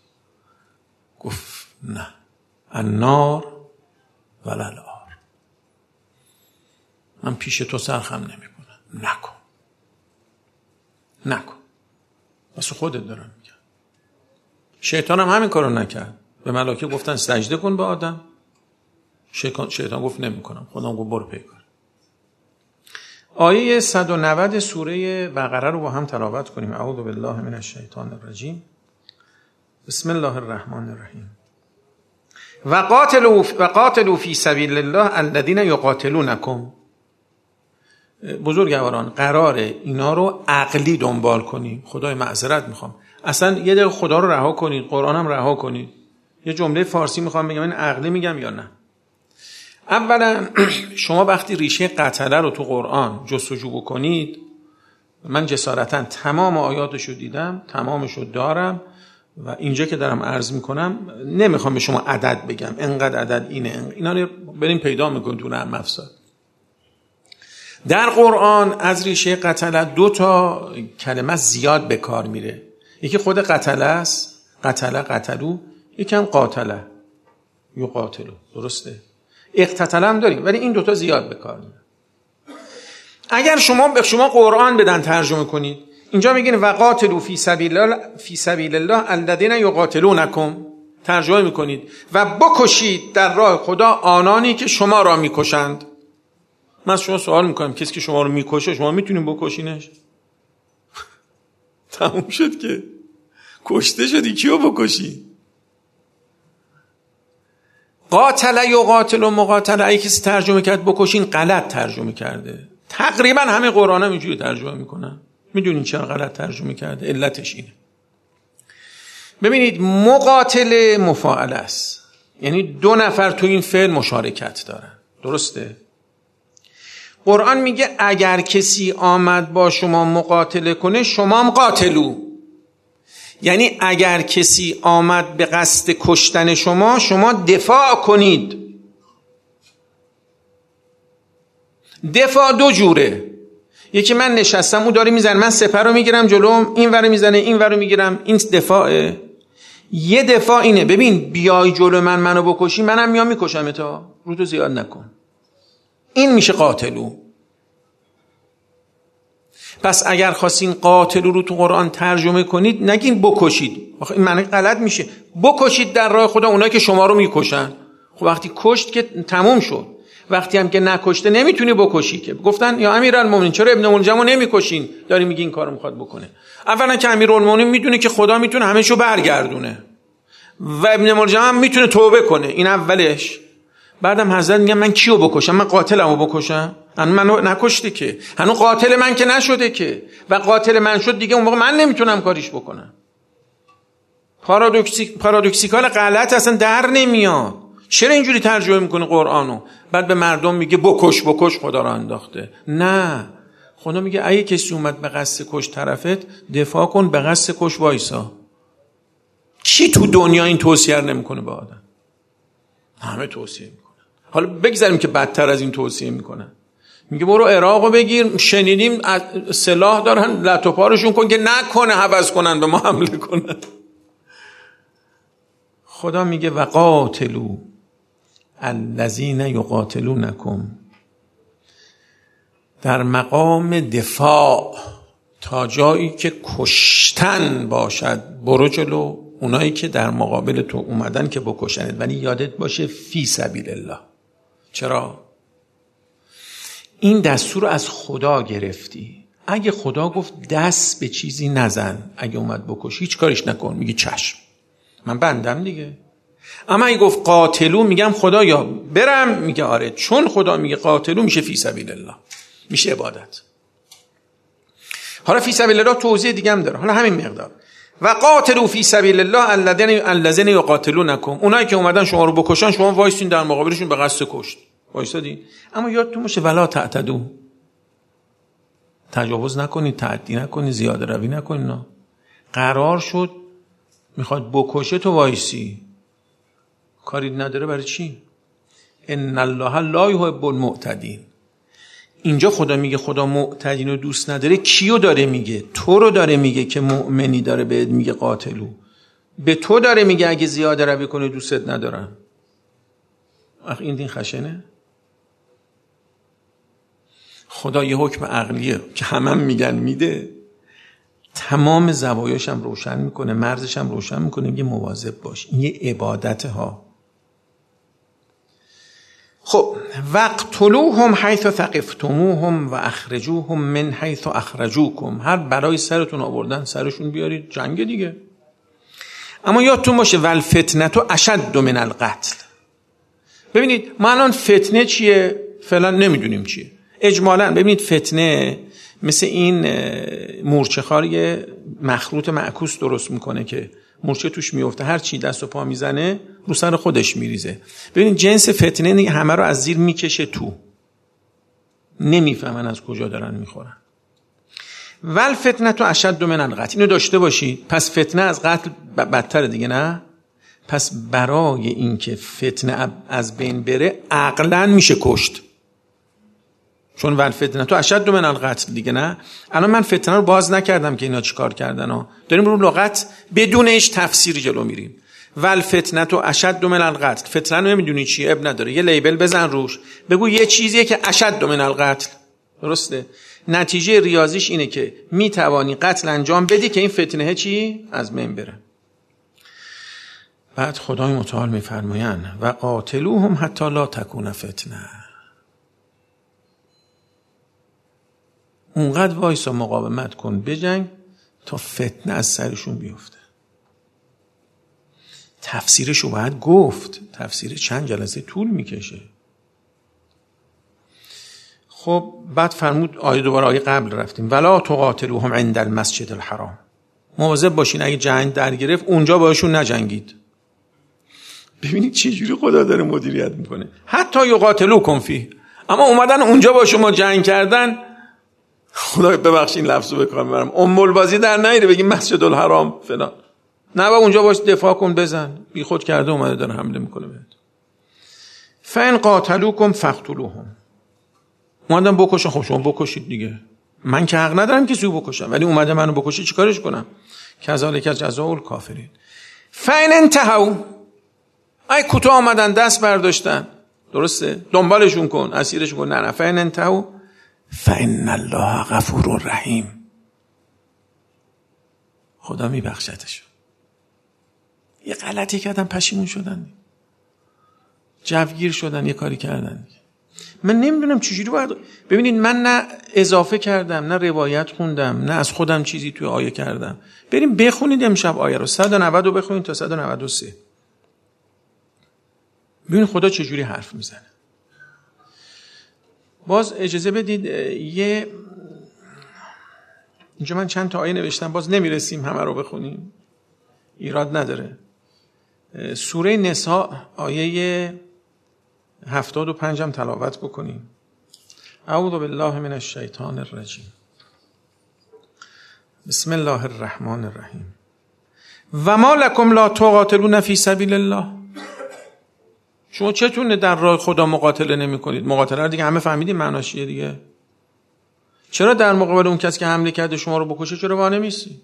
گفت نه، النار ولل آر، من پیش تو سرخم نمی کنم، نکن نکن. واسه خودت دارم میگم. شیطان هم همین کارو نکرد. به ملائکه گفتن سجده کن به آدم، شیطان, شیطان گفت نمی کنم. خدا گفت برو پیکار. آیه صد و نود سوره بقره رو با هم تلاوت کنیم. اعوذ بالله من الشیطان الرجیم. بسم الله الرحمن الرحیم. و قاتلوا و قاتلوا فی سبیل الله الذین یقاتلونکم. بزرگواران قراره اینا رو عقلی دنبال کنیم. خدای معذرت میخوام، اصلا یه دقیقه خدا رو رها کنید، قرآن هم رها کنید. یه جمله فارسی میخوام بگم، این عقلی میگم یا نه؟ اولا شما وقتی ریشه قتله رو تو قرآن جستجو بکنید، من جسارتا تمام آیاتشو دیدم، تمامشو دارم و اینجا که دارم عرض میکنم نمیخوام به شما عدد بگم، انقدر عدد اینه، اینا رو بریم پیدا میکنید تو نرم افزار. در قرآن از ریشه قتله دو تا کلمه زیاد به کار میره. یکی خود قتله است، قتله قتلو، یکی هم قاتله یقاتلو، درسته؟ اقتتل هم داریم ولی این دوتا زیاد به کار میره. اگر شما به شما قرآن بدن ترجمه کنید، اینجا میگین و قاتلوا فی سبیل الله فی سبیل الله الذین یقاتلونکم، ترجمه میکنید و بکشید در راه خدا آنانی که شما را میکشند. من از شما سوال میکنم، کسی که شما رو میکشه شما میتونین بکشینش؟ تموم شد که کشته شدی، کیو بکشی؟ قاتل یقاتل و مقاتل، اگه کسی ترجمه کرد بکشین غلط ترجمه کرده. تقریبا همه قرآن هم اینجوری ترجمه میکنن. میدونین چرا غلط ترجمه کرده؟ علتش اینه. ببینید مقاتل مفاعل است، یعنی دو نفر تو این فعل مشارکت دارن، درسته؟ قرآن میگه اگر کسی آمد با شما مقاتله کنه شما هم قاتلو، یعنی اگر کسی آمد به قصد کشتن شما شما دفاع کنید. دفاع دو جوره، یکی من نشستم اون داره میزنه، من سپر رو میگیرم جلوم، این ور میزنه این ور رو میگیرم، این دفاعه. یه دفاع اینه ببین بیای جلو من منو بکشی منم میام میکشم تا رو تو زیاد نکن، این میشه قاتلو. پس اگر خواستین قاتلو رو تو قرآن ترجمه کنید نگین بکشید، آخه این معنی غلط میشه. بکشید در راه خدا اونایی که شما رو میکشن. خب وقتی کشت که تموم شد، وقتی هم که نکشته نمیتونی بکشی که. گفتن یا امیرالمومنین چرا ابن ملجمو نمیکشین؟ داری میگی این کارو میخواد بکنه. اولا که امیرالمومنین میدونه که خدا میتونه همه‌شو برگردونه و ابن ملجم هم میتونه توبه کنه، این اولش. بعدم حضرت میگه من کیو بکشم؟ من قاتلمو بکشم؟ هنوز منو نکشته که، هنوز قاتل من که نشده که، و قاتل من شد دیگه اون موقع من نمیتونم کاریش بکنم. پارادوکسیک پارادوکسیکال غلط اصلا در نمیاد. چرا اینجوری ترجمه میکنه قرآنو؟ بعد به مردم میگه بکش بکش خدا رو انداخته. نه، خدا میگه اگه کسی اومد به قصد کش طرفت دفاع کن، به قصد کش وایسا. کی تو دنیا این توصیه نمیکنه به آدم؟ همه توصیه میکنن. حالا بگذاریم که بدتر از این توصیه میکنن. میگه برو عراقو بگیر، شنیدیم سلاح دارن، لط و پارشون کن که نکنه هوس کنن به ما حمله کنن. خدا میگه و قاتلوا الذین یقاتلونکم، در مقام دفاع تا جایی که کشتن باشد برو جلو، اونایی که در مقابل تو اومدن که بکشنت، ولی یادت باشه فی سبیل الله. چرا؟ این دستور رو از خدا گرفتی. اگه خدا گفت دست به چیزی نزن، اگه اومد بکشی هیچ کارش نکن، میگی چشم من بندم دیگه. اما اگه گفت قاتلو، میگم خدا یا برم، میگه آره، چون خدا میگه قاتلو میشه فی سبیل الله، میشه عبادت. حالا فی سبیل الله توضیح دیگه هم داره، حالا همین مقدار. و قاتلوا فی سبیل الله الذین الذین یقاتلونکم، اونایی که اومدن شما رو بکشن شما وایسین در مقابلشون به قصد کشت، وایسادین. اما یادتون باشه ولا تعتدوا، تجاوز نکنید، تعدی نکنید، زیاده روی نکنید. نه، قرار شد میخواد بکشه تو وایسی، کاری نداره، برای چی؟ ان الله لا یحب المعتدین. اینجا خدا میگه خدا معتدین رو دوست نداره. کیو داره میگه؟ تو رو داره میگه که مؤمنی، داره بهت میگه قاتلو. به تو داره میگه اگه زیاده روی کنه دوستت ندارم. آخه این دین خشنه؟ خدا یه حکم عقلیه که همه هم میگن میده، تمام زوایاش هم روشن میکنه، مرزش هم روشن میکنه، میگه مواظب باش، این یه عبادت ها. خب وقتلوهم حیث ثقفتموهم و اخرجوهم من حیث اخرجوکم. هر برای سرتون آوردن سرشون بیارید، جنگ دیگه. اما یادتون باشه والفتنه اشد من القتل. ببینید ما الان فتنه چیه فعلا نمیدونیم چیه. اجمالا ببینید فتنه مثل این مورچه خاری مخروط معکوس درست میکنه که مورچه توش میفته، هر چی دست و پا میزنه رو سر خودش میریزه. ببینید جنس فتنه همه رو از زیر میکشه تو، نمیفهمن از کجا دارن میخورن. والفتنه اشد من القتل، اینو داشته باشید. پس فتنه از قتل بدتر دیگه، نه؟ پس برای اینکه فتنه از بین بره عقلاً میشه کشت، چون والفتنه تو اشد من القتل دیگه، نه؟ الان من فتنه رو باز نکردم که اینا چیکار کردن ها، داریم رو لغت بدون هیچ تفسیر جلو میریم. والفتنه تو اشد من القتل، فتنه رو نمیدونی چیه، اب نداره، یه لیبل بزن روش، بگو یه چیزیه که اشد من القتل، درسته؟ نتیجه ریاضیش اینه که میتوانی قتل انجام بدی که این فتنه چی از بین بره. بعد خدای متعال میفرمایند و قاتلوهم حتی لا تکون فتنه. اونقدر وایسا مقاومت کن بجنگ تا فتنه از سرشون بیفته. تفسیرشو باید گفت، تفسیر چند جلسه طول میکشه. خب بعد فرمود آیه دوباره آیه قبل رفتیم ولا تقاتلوهم عند المسجد الحرام. مواظب باشین اگه جنگ در گرفت اونجا باشون نجنگید. ببینید چه جوری خدا داره مدیریت میکنه. حتی یقاتلوکم فیه، اما اومدن اونجا با شما جنگ کردن، خدا ببخشید لفظو به کار میبرم، ام البازی در نیره بگیم مسجد الحرام فلان، نه با اونجا باش دفاع کن بزن، بی خود کرده اومده داره حمله میکنه بهت. فین قاتلوکم فقتلوهم، اومدن بکشن، خب شما بکشید دیگه، من که حق ندارم کسی رو بکشم، ولی اومده منو بکشه چیکارش کنم؟ کذالک جزاء الکافرین. فین انتهوا، ای کوتاه آمدن دست برداشتن، درسته؟ دنبالشون کن، اسیرشون کن، نه نه. فین انتهوا فإن الله غفور رحیم، خدا میبخشتشون. یه غلطی کردن پشیمون شدن، جوگیر شدن، یه کاری کردن. من نمیدونم چجوری باید، ببینید من نه اضافه کردم نه روایت خوندم نه از خودم چیزی توی آیه کردم. بریم بخونید امشب آیه رو صد و نود رو بخونید تا صد و نود و سه، ببینید خدا چجوری حرف میزنه. باز اجازه بدید یه اینجا من چند تا آیه نوشتم، باز نمیرسیم همه رو بخونیم، ایراد نداره. سوره نساء آیه هفتاد و پنج هم تلاوت بکنیم. اعوذ بالله من الشیطان الرجیم، بسم الله الرحمن الرحیم. و ما لکم لا تقاتلون فی سبیل الله، شما چتونه در راه خدا مقاتله نمی کنید؟ مقاتله رو دیگه همه فهمیدیم معناش چیه دیگه. چرا در مقابل اون کسی که حمله کرده شما رو بکشه چرا وا نمیسی؟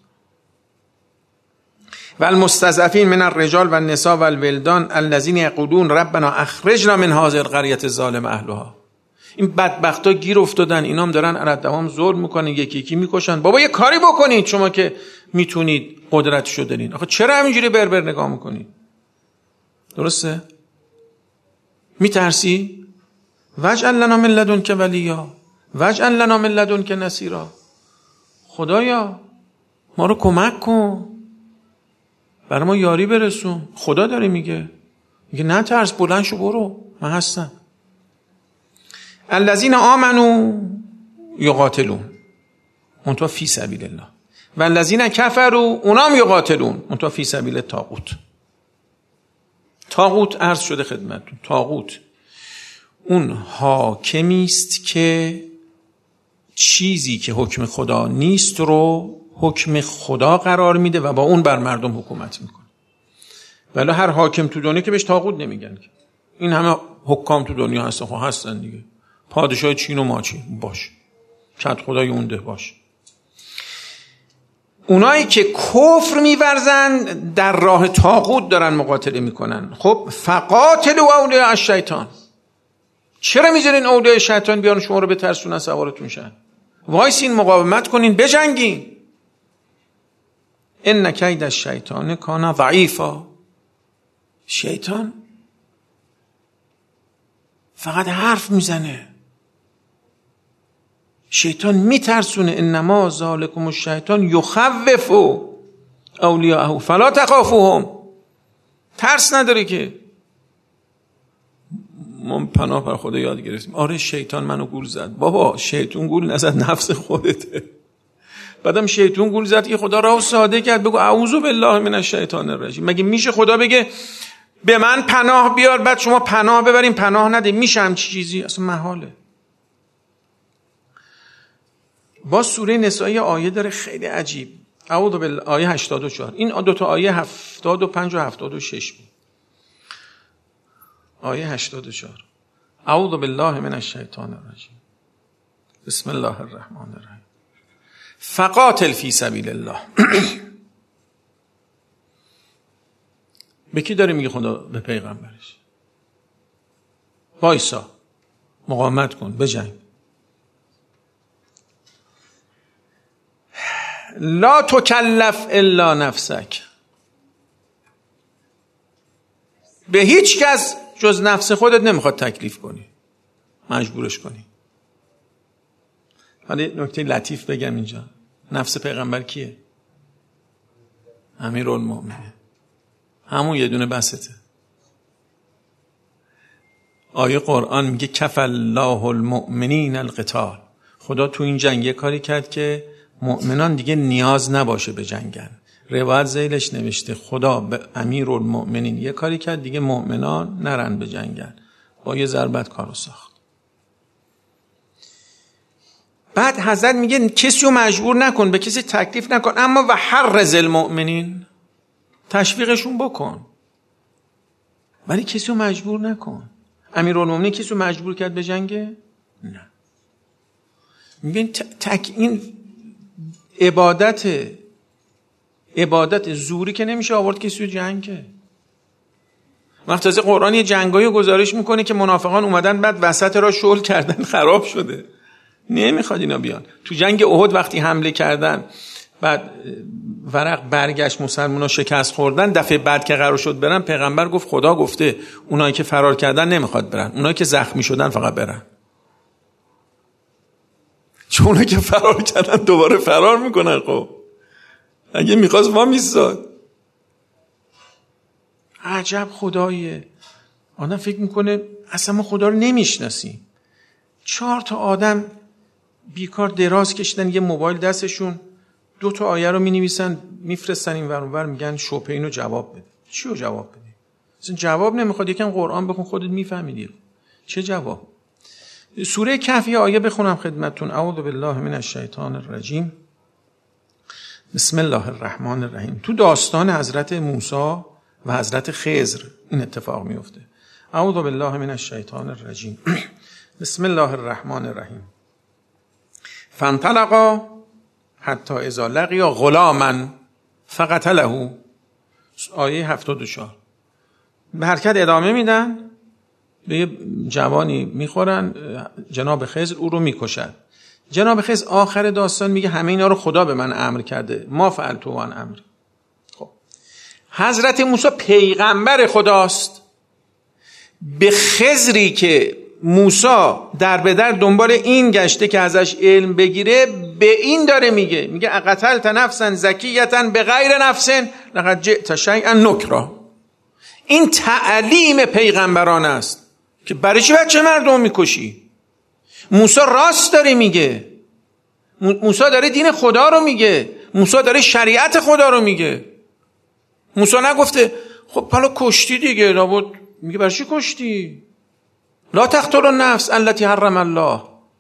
و المستضعفین من الرجال و النساء و الولدان الذین یقولون ربنا اخرجنا من هذه القرية الظالم اهلها. این بدبختا گیر افتادن، اینا هم دارن علیهم ظلم میکنن، یکی یکی میکشن. بابا یه کاری بکنید شما که میتونید، قدرتشو دارین. آخه چرا همینجوری بربر نگاه میکنید؟ درسته؟ میترسی؟ وجعل لنا من لدنک ولیا وجعل لنا من لدنک نصیرا. خدایا ما رو کمک کن، برای ما یاری برسون. خدا داره میگه، میگه نه ترس، بلند شو برو، من هستم. الذین آمنوا یقاتلون اونتا فی سبیل الله و الذین کفروا اونام یقاتلون اونتا فی سبیل الطاغوت. طاغوت عرض شده خدمتتون، طاغوت اون حاکمی است که چیزی که حکم خدا نیست رو حکم خدا قرار میده و با اون بر مردم حکومت میکنه. ولی هر حاکم تو دنیا که بهش طاغوت نمیگن، این همه حکام تو دنیا هستن، خب هستن دیگه، پادشاه چین و ماچین باش، کد خدای اونده باش. اونایی که کفر میورزن در راه طاغوت دارن مقاتله میکنن. خب فقاتلوا اولیاء الشیطان، چرا میذارین اولیاء شیطان بیان شما رو بترسونن سوارتون شن؟ وایسین مقاومت کنین، بجنگین. ان کید الشیطان کان ضعیفا، شیطان فقط حرف میزنه. شیطان میترسونه. انما ذالکم الشیطان یخوف اولیاءه فلا تخافوهم. ترس نداره که. ما پناه بر خدا یاد گرفتیم. آره شیطان منو گول زد. بابا شیطان گول نزد، نفس خودته. بعدم شیطان گول زد که خدا راهو ساده کرد. بگو اعوذ بالله من الشیطان الرجیم. مگه میشه خدا بگه به من پناه بیار بعد شما پناه ببرین پناه نده؟ میشه همچی چیزی؟ اصلا محاله. با سوره نساء آیه داره خیلی عجیب. اعوذ بالله، آیه هشتاد و چهار. این دو تا آیه هفتاد و پنج و هفتاد و شش بود. آیه هشتاد و چهار. اعوذ بالله من الشیطان الرجیم. بسم الله الرحمن الرحیم. فقاتل فی سبیل الله. به کی داره میگه خدا؟ به پیغمبرش. وایسا، مقاومت کن، بجنگ. لا تکلف الا نفسک. به هیچ کس جز نفس خودت نمیخواد تکلیف کنی، مجبورش کنی. حالا نکته لطیف بگم اینجا. نفس پیغمبر کیه؟ امیرالمؤمنین. همون یه دونه بسته. آیه قرآن میگه کف الله المؤمنین القتال. خدا تو این جنگ یه کاری کرد که مؤمنان دیگه نیاز نباشه به جنگن. روایت ذیلش نوشته خدا به امیرالمؤمنین یه کاری کرد دیگه مؤمنان نرن به جنگن. با یه ضربت کارو ساخت. بعد حضرت میگه کسی رو مجبور نکن، به کسی تکلیف نکن، اما و حرض المؤمنین، تشویقشون بکن، ولی کسی رو مجبور نکن. امیرالمؤمنین کسی رو مجبور کرد به جنگه؟ نه. میگه تک این عبادت عبادت زوری که نمیشه آورد کسی رو جنگه. وقتی از قرآن یه جنگایی گزارش میکنه که منافقان اومدن بعد وسط را شغل کردن خراب شده، نمیخواد اینا بیان. تو جنگ احد وقتی حمله کردن بعد ورق برگشت، مسلمان‌ها شکست خوردن، دفعه بعد که قرار شد برن پیغمبر گفت خدا گفته اونایی که فرار کردن نمیخواد برن، اونایی که زخمی شدن فقط برن. چون اونایی که فرار کردن دوباره فرار میکنن. خب اگه میخواست ما میستاد. عجب خداییه. آدم فکر میکنه اصلا ما خدا رو نمیشناسیم. چهار تا آدم بیکار دراز کشیدن، یه موبایل دستشون، دو تا آیه رو مینویسن میفرستن این ور اون ور، میگن شوپه اینو جواب بده. چی رو جواب بده؟ اصلا جواب نمیخواد. یکم قرآن بخون خودت میفهمیدی چه جواب. سوره کهف یه آیه بخونم خدمتتون. اعوذ بالله من الشیطان الرجیم. بسم الله الرحمن الرحیم. تو داستان حضرت موسی و حضرت خضر این اتفاق میفته. اعوذ بالله من الشیطان الرجیم. بسم الله الرحمن الرحیم. فانطلقا حتی اذا لقیا غلاما فقتله. آیه هفتاد و چهار. به حرکت ادامه میدن، به یه جوانی میخورن، جناب خضر او رو میکشد. جناب خضر آخر داستان میگه همه اینا رو خدا به من امر کرده، ما فعلت عن امر. خب حضرت موسی پیغمبر خداست. به خضری که موسی در به در دنبال این گشته که ازش علم بگیره، به این داره میگه، میگه اقتلت نفسا زکیتا به غیر نفس لقد جئت شیئا نکرا. این تعلیم پیغمبران است که برای چی بچه مردم میکشی؟ موسی راست داره میگه. موسی داره دین خدا رو میگه. موسی داره شریعت خدا رو میگه. موسی نگفته خب حالا کشتی دیگه، لابد میگه برای چی کشتی؟ لا تقتلوا النفس التي حرم الله.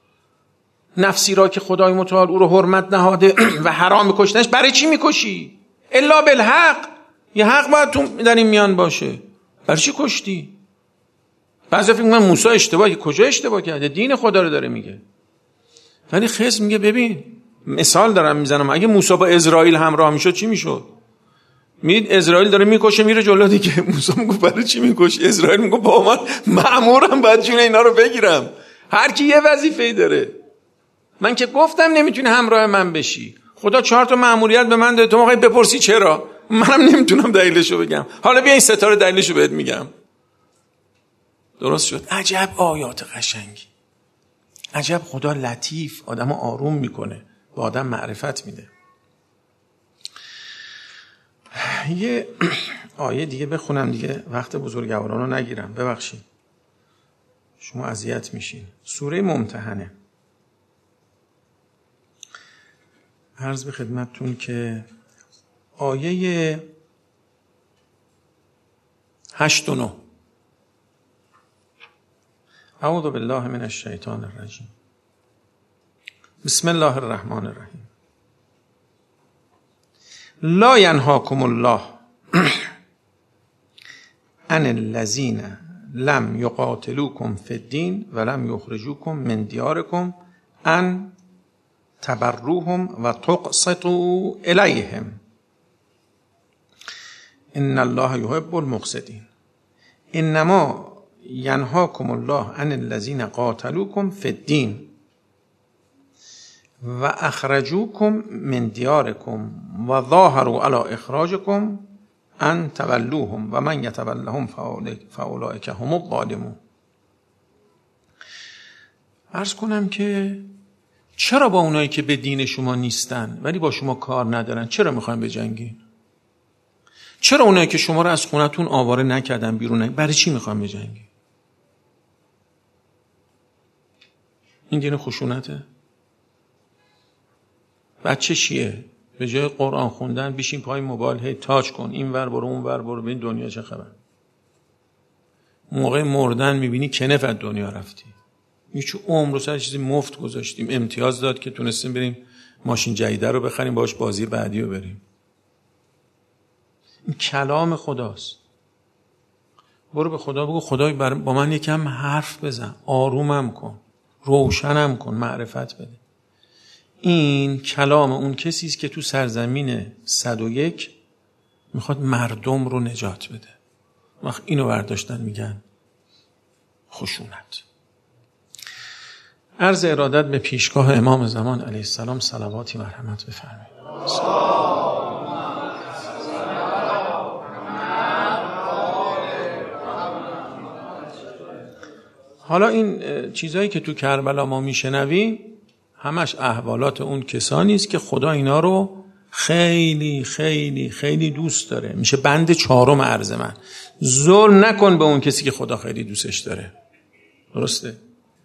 نفسی را که خدای متعال او رو حرمت نهاده و حرام کشتنش، برای چی میکشی؟ الا بالحق. یه حق باید تو در این میان باشه. برای چی کشتی؟ بعضی فکر می‌کنن موسی اشتباهی. کجا اشتباه کرده؟ دین خدا رو داره میگه. ولی خضر میگه ببین، مثال دارم میزنم، اگه موسی با اسرائیل همراه میشد چی میشد؟ میید اسرائیل داره میکشه میره جلو دیگه. موسی میگه برای چی میکشی؟ اسرائیل میگه با من مأمورم، باید جون اینا رو بگیرم. هر کی یه وظیفه‌ای داره. من که گفتم نمیتونی همراه من بشی. خدا چهار تا مأموریت به من داده، تو میخوای بپرسی چرا؟ منم نمیتونم دلیلشو بگم. حالا بیا این ستاره دلیلشو بهت میگم. درست شد. عجب آیات قشنگی، عجب خدا لطیف، آدم آروم میکنه، به آدم معرفت میده. یه آیه دیگه بخونم دیگه، وقت بزرگواران رو نگیرم، ببخشید شما اذیت میشین. سوره ممتحنه. عرض به خدمتتون که آیه هشت و نه. اعوذ بالله من الشیطان الرجیم. بسم الله الرحمن الرحیم. لا ینهاکم الله عن الذین لم یقاتلوکم فی الدین ولم یخرجوکم من دیارکم ان تبروهم و تقسطوا الیهم ان الله یحب المقسطین. انما ینهاکم الله عن الذین قاتلوکم فی الدین و اخرجوکم من دیارکم و ظاهروا علی اخراجکم ان تولوهم و من یتولهم فاولئک هم الظالمون. عرض کنم که چرا با اونایی که به دین شما نیستن ولی با شما کار ندارن چرا میخواین بجنگین؟ چرا اونایی که شما رو از خونتون آواره نکردن بیرون، برای چی میخواین بجنگین؟ این دین خشونته؟ بچه شیعه به جای قرآن خوندن بیشین پای موبایل، هی تاچ کن، این ور برو اون ور برو، ببین دنیا چه خبر. موقع مردن میبینی کنف از دنیا رفتی. میچو عمر رو سر چیزی مفت گذاشتیم، امتیاز داد که تونستیم بریم ماشین جدیده رو بخریم باش بازی بعدی رو بریم. این کلام خداست. برو به خدا بگو خدای با من یکم حرف بزن، آرومم کن، روشنم کن، معرفت بده. این کلام اون کسی است که تو سرزمین صد و یک میخواد مردم رو نجات بده. وقت اینو برداشتن میگن خشونت. عرض ارادت به پیشگاه امام زمان علیه السلام صلواتی و رحمت بفرمایید. حالا این چیزایی که تو کربلا ما میشنویم همش احوالات اون کسانی است که خدا اینا رو خیلی خیلی خیلی دوست داره. میشه بند چهارم عرض من. ظلم نکن به اون کسی که خدا خیلی دوستش داره. درسته؟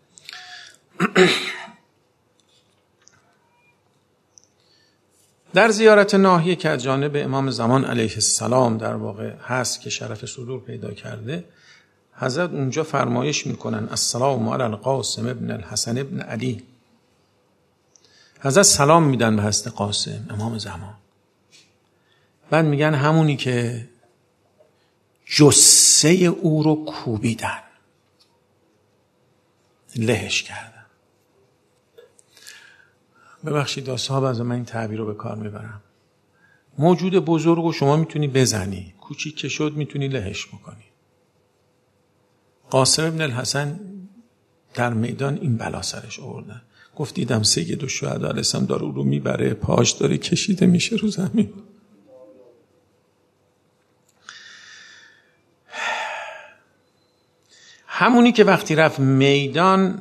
در زیارت ناحیه که از جانب امام زمان علیه السلام در واقع هست که شرف صدور پیدا کرده، حضرت اونجا فرمایش میکنن السلام علی القاسم ابن الحسن ابن علی. حضرت سلام میدن به حضرت قاسم امام زمان. بعد میگن همونی که جثه او رو کوبیدن، لهش کردن. ببخشید صاحب از من این تعبیر رو به کار میبرم. موجود بزرگ رو شما میتونی بزنی، کوچیک که شد میتونی لهش بکنی. قاسم ابن الحسن در میدان این بلا سرش آوردن. گفت دیدم سید الشهدا علیه السلام داره او رو میبره، پاش داره کشیده میشه رو زمین. همونی که وقتی رفت میدان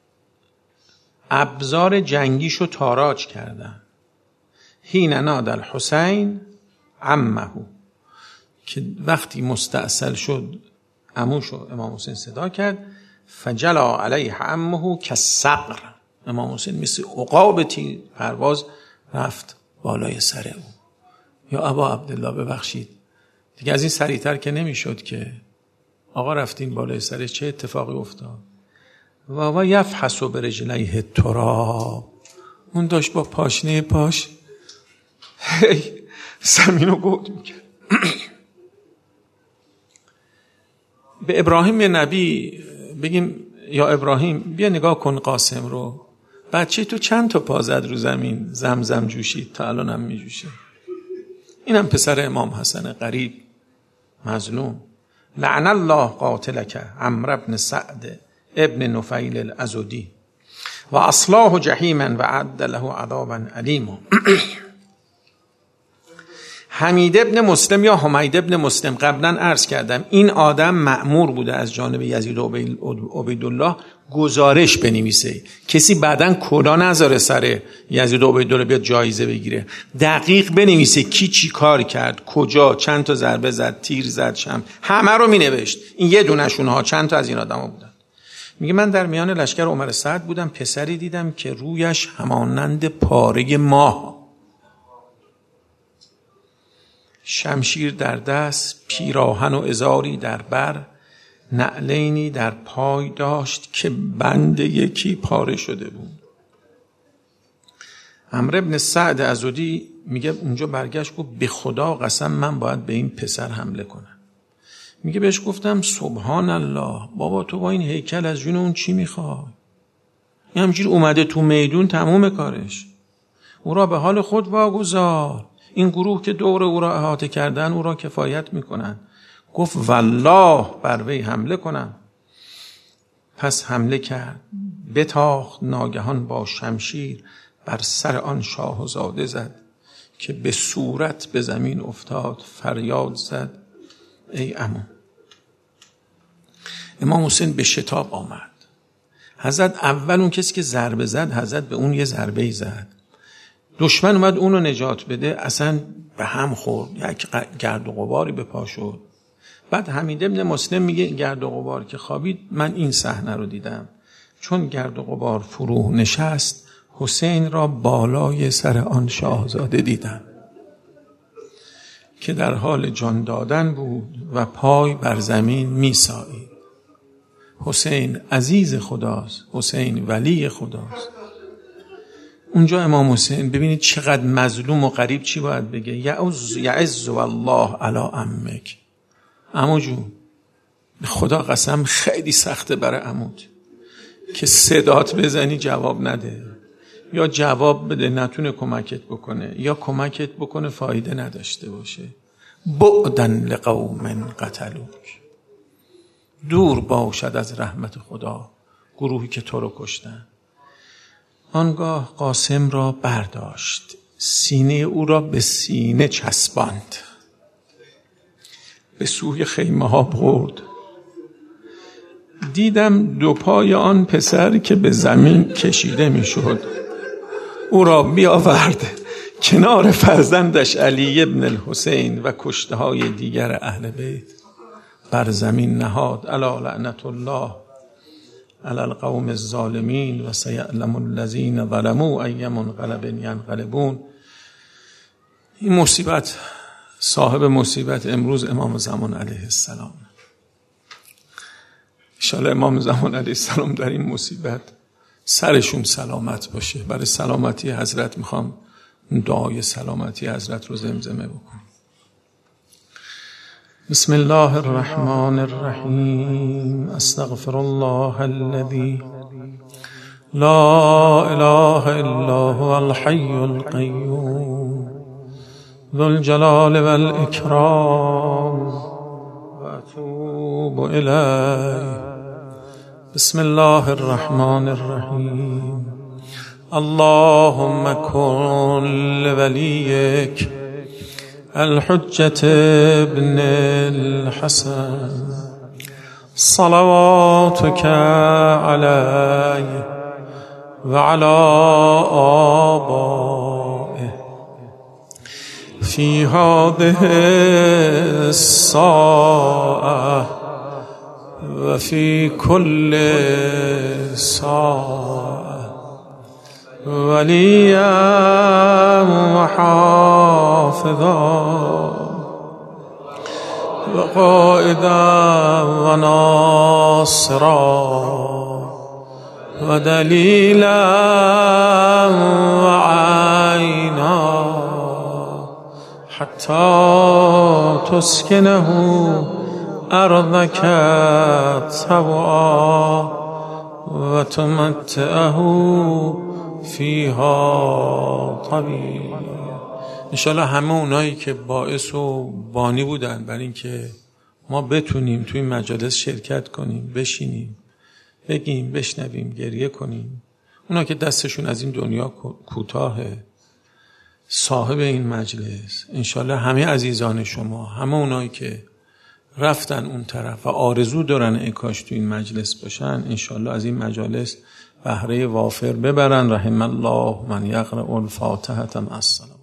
ابزار جنگیشو تاراج کردن. حین نادى الحسین عمه، که وقتی مستأصل شد عموشو امام حسین صدا کرد، فجلا علیه عمه کالصقر. امام حسین مثل عقاب تیر پرواز رفت بالای سر او. یا ابا عبدالله ببخشید دیگه از این سریعتر که نمیشد که. آقا رفتین بالای سرش چه اتفاقی افتاد؟ و و یفحص برجلیه التراب. اون داشت با پاشنه پاش هی زمین رو گود میکرد. به ابراهیم نبی بگیم یا ابراهیم بیا نگاه کن قاسم رو، بچه تو چند تا پا زد رو زمین، زمزم جوشید تا الان هم می جوشه. اینم پسر امام حسن غریب مظلوم. لعن الله قاتلک عمرو بن سعد ابن نفیل الازدی و اصلاه جحیما و عد له عذابا علیما. حمید ابن مسلم یا حمید ابن مسلم، قبلا عرض کردم این آدم مأمور بوده از جانب یزید عبیدالله گزارش بنویسه. کسی بعداً کلا نذاره سر یزید عبیدالله بیاد جایزه بگیره، دقیق بنویسه کی چی کار کرد، کجا، چند تا ضربه زد، تیر زد، شم، همه رو مینوشت. این یه دونشون ها، چند تا از این آدما بودن. میگه من در میان لشکر عمر سعد بودم، پسری دیدم که رویش همانند پاره ماه، شمشیر در دست، پیراهن و ازاری در بر، نعلینی در پای داشت که بند یکی پاره شده بود. عمرو بن سعد عضدی میگه اونجا برگشت گفت به خدا قسم من باید به این پسر حمله کنم. میگه بهش گفتم سبحان الله بابا، تو با این هیکل از جون اون چی میخوای؟ این همجور اومده تو میدون تموم کارش، او را به حال خود واگذار، این گروه که دور او را احاطه کردن او را کفایت میکنن. گفت والله بر وی حمله کنم. پس حمله کرد، بتاخت، ناگهان با شمشیر بر سر آن شاهزاده زد که به صورت به زمین افتاد، فریاد زد ای عمو. امام حسین به شتاب آمد. حضرت اول اون کسی که ضربه زد، حضرت به اون یه ضربه زد، دشمن اومد اون رو نجات بده، اصلا به هم خورد، یک گرد و غباری به پا شد. بعد حمید ابن مسلم میگه گرد و غبار که خوابید، من این صحنه رو دیدم، چون گرد و غبار فرو نشست حسین را بالای سر آن شاهزاده دیدم که در حال جان دادن بود و پای بر زمین میسایید. حسین عزیز خداست، حسین ولی خداست. اونجا امام حسین ببینید چقدر مظلوم و غریب چی باید بگه، یعز یعز والله علی عمک. عمو جون به خدا قسم خیلی سخته برای عمود که صدات بزنی جواب نده، یا جواب بده نتونه کمکت بکنه، یا کمکت بکنه فایده نداشته باشه. بعدن لقوم قتلوک، دور باشد از رحمت خدا گروهی که تو رو کشتن. آنگاه قاسم را برداشت، سینه او را به سینه چسباند، به سوی خیمه ها برد. دیدم دو پای آن پسر که به زمین کشیده می شد او را بیاورد کنار فرزندش علی ابن الحسین و کشته های دیگر اهل بیت بر زمین نهاد. الا لعنت الله علی القوم الظالمین و سیعلم الذین ظلموا ای منقلب ینقلبون. این مصیبت، صاحب مصیبت امروز امام زمان علیه السلام. انشاءالله امام زمان علیه السلام در این مصیبت سرشون سلامت باشه. برای سلامتی حضرت میخوام دعای سلامتی حضرت رو زمزمه بکنم. بسم الله الرحمن الرحیم. استغفر الله الذي لا اله الا هو الحي القيوم ذو الجلال والإكرام و اتوب الیه. بسم الله الرحمن الرحیم. اللهم كن لوليك الحجة ابن الحسن صلواتك عليه وعلى آبائه في هذه الساعة وفي كل ساعة وليا وحافظا وقائدا وناصرا ودليلا وعينا حتى تسكنه أرضك طوعا وتمتعه فیها طویلا. انشالله همه اونایی که باعث و بانی بودن برای اینکه ما بتونیم توی این مجالس شرکت کنیم، بشینیم، بگیم، بشنویم، گریه کنیم، اونا که دستشون از این دنیا کوتاهه صاحب این مجلس، انشالله همه عزیزان شما، همه اونایی که رفتن اون طرف و آرزو دارن ای کاش تو این مجلس باشن، انشالله از این مجالس بهره وافر ببرن. رحم الله من یقرأ الفاتحة مع الصلاة.